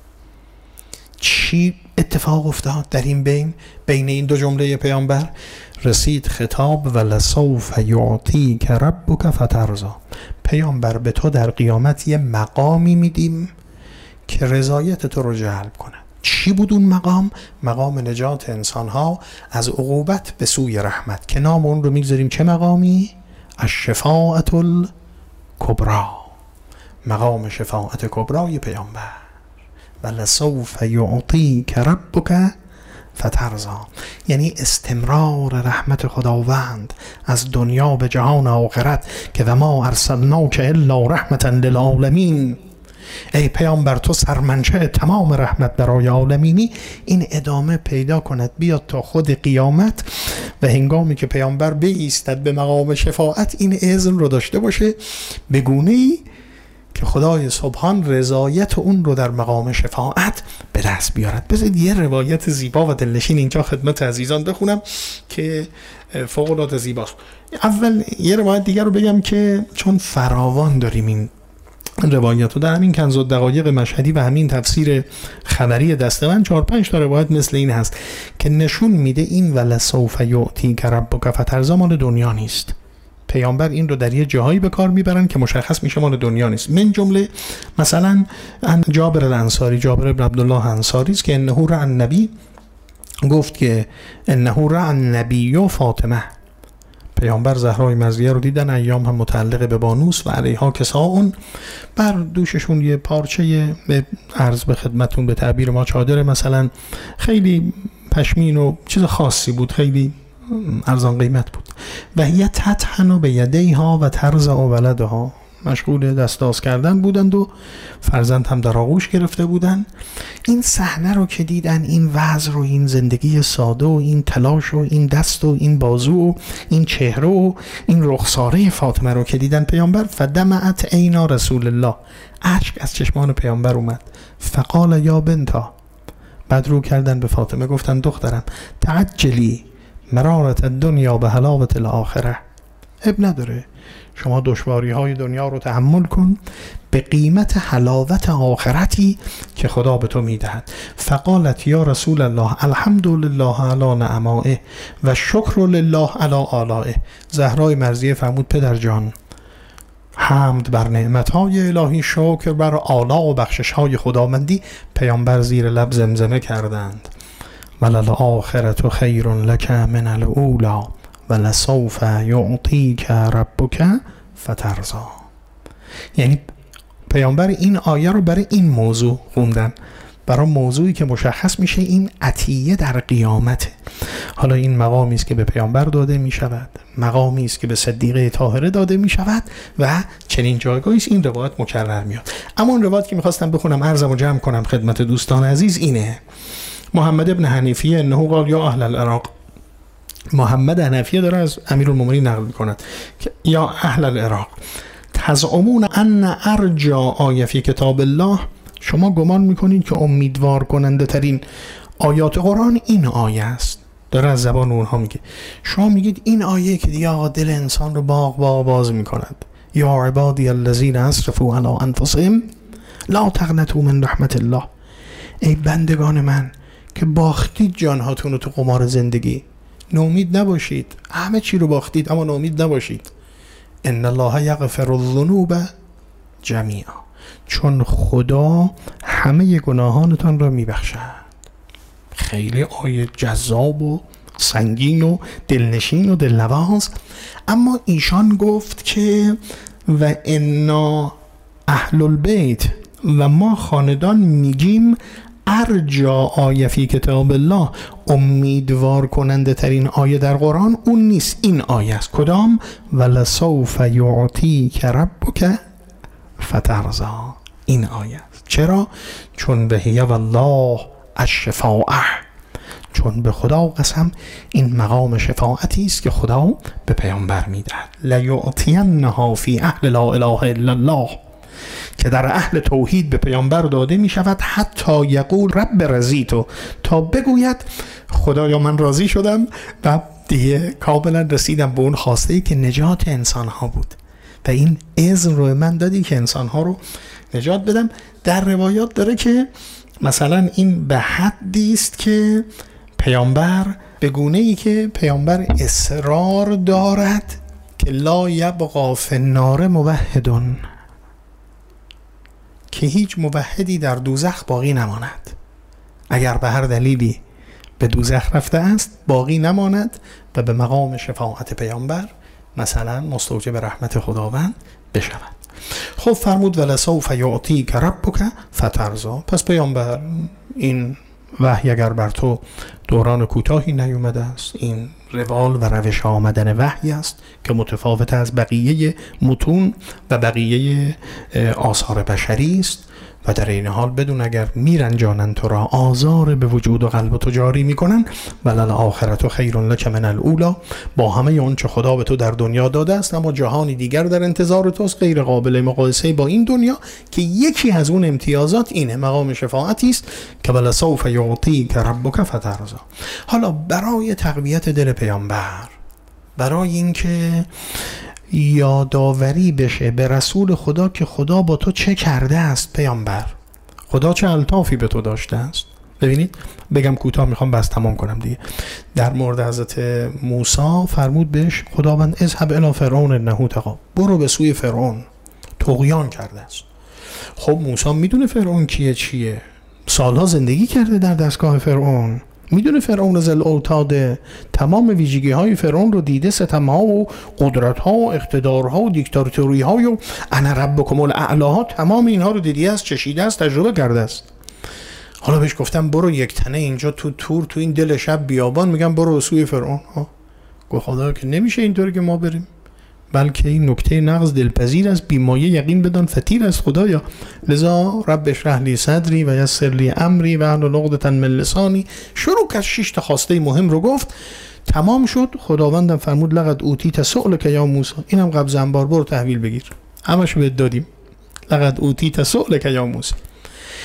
چی اتفاق افتاد در این بین این دو جمله پیامبر؟ رسید خطاب و لسوف یعطیک ربک فترضی، پیامبر به تو در قیامت یه مقامی میدیم که رضایت تو رو جلب کنه. چی بود اون مقام؟ مقام نجات انسانها از عقوبت به سوی رحمت، که نام اون رو میگذاریم چه مقامی؟ الشفاعت الکبری، مقام شفاعت کبرای پیامبر. ولسوف یعطیک ربک فترضی، یعنی استمرار رحمت خداوند از دنیا به جهان آخرت که و ما ارسلناک الا رحمتا للعالمین، ای پیامبر تو سرمنشه تمام رحمت برای عالمینی. این ادامه پیدا کند بیاد تا خود قیامت، و هنگامی که پیامبر بایستد به مقام شفاعت این اذن رو داشته باشه به گونه‌ای که خدای سبحان رضایت اون رو در مقام شفاعت به دست بیارد. بذارید یه روایت زیبا و دلنشین اینجا خدمت عزیزان بخونم که فوق العاده زیباست. اول یه روایت دیگر رو بگم که چون فراوان داریم این روایت رو در همین کنز الدقایق مشهدی و همین تفسیر خبری دست من 4-5 تا روایت مثل این هست که نشون میده این ولسوف یعطیک ربک فترضی مال دنیا نیست. پیامبر این رو در یه جاهایی به کار میبرن که مشخص میشه مال دنیا نیست. من جمله مثلا جابر الانصاری، جابر بن عبدالله انصاری است که انه رأى النبی، گفت که انه رأى النبی و فاطمه، پیامبر زهرای مرضیه رو دیدن، ایام هم متعلق به بانوس و علیها کساء، بر دوششون یه پارچه عرض به خدمتون به تعبیر ما چادر مثلا خیلی پشمین و چیز خاصی بود، خیلی ارزان قیمت بود. و هی تطحن به یدیها و ترضع ولدها، مشغول دستاز کردن بودند و فرزند هم در آغوش گرفته بودند. این صحنه رو که دیدن، این وضع رو، این زندگی ساده و این تلاش و این دست و این بازو و این چهره و این رخساره فاطمه رو که دیدن پیامبر، فدمعت عینا رسول الله، اشک از چشمان پیامبر اومد. فقال یا بنتا، بعد رو کردن به فاطمه گفتن دخترم تعجلی مرارت الدنیا به حلاوت الاخره، اب نداره، شما دشواری های دنیا رو تحمل کن به قیمت حلاوت آخرتی که خدا به تو میدهد. فقالت یا رسول الله الحمد لله علی نعمائه و شکر لله علی آلائه. زهرای مرضیه فرمود پدر جان، حمد بر نعمتهای الهی، شکر بر آلا و بخششهای خداوندی. پیامبر زیر لب زمزمه کردند وللآخرة خیر لک من الاولی ولسوف یعطیک ربک فترضی. یعنی پیامبر این آیه رو برای این موضوع خوندن، برای موضوعی که مشخص میشه این عطیه در قیامته. حالا این مقامی است که به پیامبر داده می شود، مقامی است که به صدیقه طاهره داده می شود و چنین جایگاهی است این روایت مکرر میاد. اما اون روایت که میخواستم بخونم عرضمو جمع کنم خدمت دوستان عزیز اینه: محمد ابن حنیفیه انه قال یا اهل العراق. محمد حنفیه داره از امیرالمومنین نقل میکند که یا اهل العراق تزعمون ان ارجا آیه فی کتاب الله، شما گمان میکنید که امیدوار کننده ترین آیات قرآن این آیه است. داره از زبان اونها میگه. شما میگید این آیه که دیگه دل انسان رو باغ باز میکند. یا عبادی الذین اسرفوا علی انفسهم لا تقنطوا من رحمت الله. ای بندگان من که باختید جانهاتون رو تو قمار زندگی، نومید نباشید. همه چی رو باختید اما نومید نباشید. ان الله یغفر الذنوب جمیعا، چون خدا همه گناهانتان را میبخشد. خیلی آیه جذاب و سنگین و دلنشین و دلنواز. اما ایشان گفت که و انا اهل البیت و ما خاندان میگیم ارجا آیه فی کتاب الله، امیدوار کننده ترین آیه در قرآن اون نیست، این آیه است. کدام؟ ولسوف یعطیک ربک فترضی. این آیه است. چرا؟ چون به والله الشفاعه، چون به خدا قسم این مقام شفاعتی است که خدا به پیامبر میدهد. لیعطینها فی اهل لا اله الا الله، که در اهل توحید به پیامبر داده می شود حتی یقول رب رضیت، تا بگوید خدایا من راضی شدم و دیگه کاملا رسیدم به اون خواسته‌ای که نجات انسان ها بود و این اذن رو من دادی که انسان ها رو نجات بدم. در روایات داره که مثلا این به حدی است که پیامبر به گونه‌ای که پیامبر اصرار دارد که لا یبقى فی النار موحد، که هیچ موحدی در دوزخ باقی نماند. اگر به هر دلیلی به دوزخ رفته است باقی نماند و به مقام شفاعت پیامبر مثلا مستوجب رحمت خداوند بشود. خب فرمود ولسوف یعطیک ربک فترضی. پس پیامبر این وحی اگر بر تو دوران کوتاهی نیومده است، این روال و روش آمدن وحی است که متفاوت از بقیه متون و بقیه آثار بشری است و در این حال بدون اگر میرنجانن تو را آزار به وجود و قلب تو جاری میکنن، وللآخرة خیر لک من الاولی، با همه اون چه خدا به تو در دنیا داده است اما جهانی دیگر در انتظار توست غیر قابل مقایسه با این دنیا که یکی از اون امتیازات اینه، مقام شفاعتی است که ولسوف یعطیک ربک فترضی. حالا برای تقویت دل پیامبر، برای اینکه یادآوری بشه به رسول خدا که خدا با تو چه کرده است، پیامبر خدا چه الطافی به تو داشته است. ببینید بگم کوتاه میخوام بس تمام کنم دیگه. در مورد حضرت موسی فرمود بهش خداوند اذهب الی فرعون انه طغی، برو به سوی فرعون، طغیان کرده است. خب موسی میدونه فرعون کیه، چیه، سالها زندگی کرده در دستگاه فرعون، میدونه فرعون ذل اوتاد، تمام ویژگی های فرعون رو دیده، ستم ها و قدرت ها و اقتدار ها و دیکتاتوری ها و انا ربکم الاعلی ها، تمام اینها رو دیده است، چشیده است، تجربه کرده است. حالا بهش گفتم برو یک تنه اینجا تو تور، تو این دل شب بیابان، میگم برو سوی فرعون. گفت خدا که نمیشه اینطوری که ما بریم، بلکه این نکته نقض دلپذیر است، بیمایه یقین بدان فتیر است خدایا، لذا رب اشرح لی صدری و یسر لی امری و احلل عقدة من لسانی. شروع کرد 6 تا خواسته مهم رو گفت، تمام شد. خداوندم فرمود لقد اوتیت سؤلک یا موسی، اینم قبض انبار، برو تحویل بگیر، همش بهت دادیم. لقد اوتیت سؤلک یا موسی.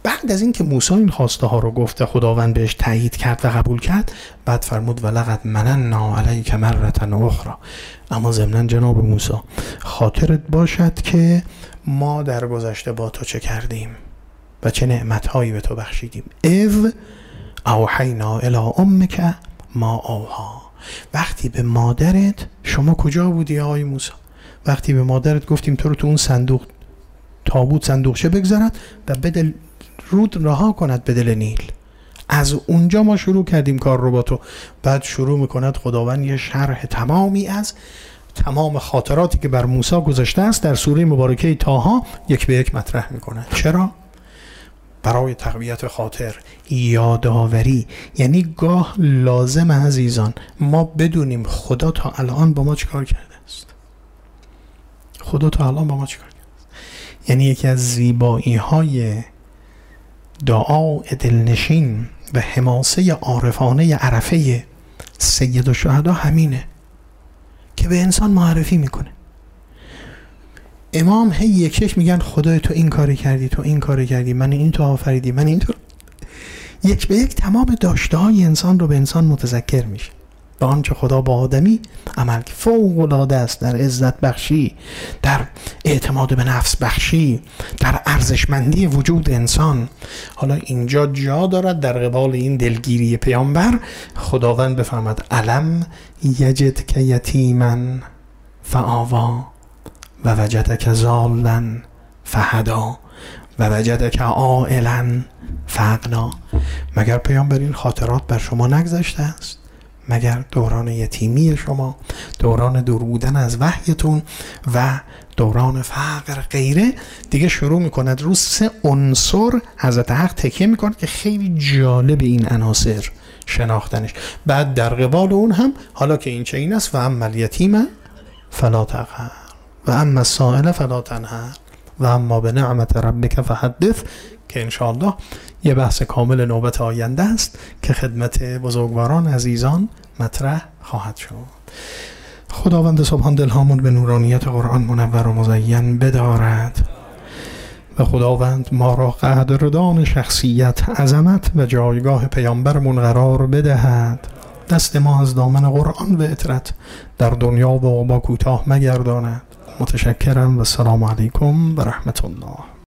بعد از این که موسی این خواسته ها رو گفته، خداوند بهش تایید کرد و قبول کرد، بعد فرمود ولقد مننا علیک مرة اخرى، اما ضمناً جناب موسی خاطرت باشد که ما در گذشته با تو چه کردیم و چه نعمتهایی به تو بخشیدیم. اذ اوحینا الی امک ما اوحی، وقتی به مادرت، شما کجا بودی آقای موسی؟ وقتی به مادرت گفتیم تو رو تو اون صندوق تابوت صندوقچه بگذارد و بدل رود رها کند به دل نیل. از اونجا ما شروع کردیم کار رو با تو. بعد شروع میکند خداوند یه شرح تمامی از تمام خاطراتی که بر موسی گذشته است در سوره مبارکه طه یک به یک مطرح میکنه. چرا؟ برای تقویت خاطر، یادآوری. یعنی گاه لازم عزیزان ما بدونیم خدا تا الان با ما چیکار کرده است. خدا تا الان با ما چیکار کرده است. یعنی یکی از زیبایی های دعا دلنشین و حماسه عارفانه عرفه سید الشهدا همینه که به انسان معرفی میکنه. امام هی یک میگن خدای تو این کاری کردی، تو این کاری کردی، من این تو آفریدی، من این تو. یک به یک تمام داشته های انسان رو به انسان متذکر میشه. به آنچه خدا با آدمی عمل فوق العاده است در عزت بخشی، در اعتماد به نفس بخشی، در ارزشمندی وجود انسان. حالا اینجا جا دارد در قبال این دلگیری پیامبر خداوند بفرماد علم یجدک یتیما فآوا و وجدک ضالا فهدا و وجدک عائلا فاغنا. مگر پیامبر این خاطرات بر شما نگذشته است؟ مگر دوران یتیمی شما، دوران دور بودن از وحیتون و دوران فقر غیره دیگه شروع میکند رو 3 عنصر حضرت حق تکیه میکنه که خیلی جالب این عناصر شناختنش. بعد در قبال اون هم حالا که این چه این است و اما الیتیم فلا تقهر و اما السائل فلا تنهر و اما به نعمت ربک فحدث، که انشاءالله یه بحث کامل نوبت آینده است که خدمت بزرگواران عزیزان مطرح خواهد شد. خداوند سبحان دلهامون به نورانیت قرآن منور و مزین بدارد و خداوند ما را قدردان شخصیت، عظمت و جایگاه پیامبرمون قرار بدهد. دست ما از دامن قرآن و اطرت در دنیا و عقبا کوتاه مگرداند. متشکرم و السلام علیکم و رحمت الله.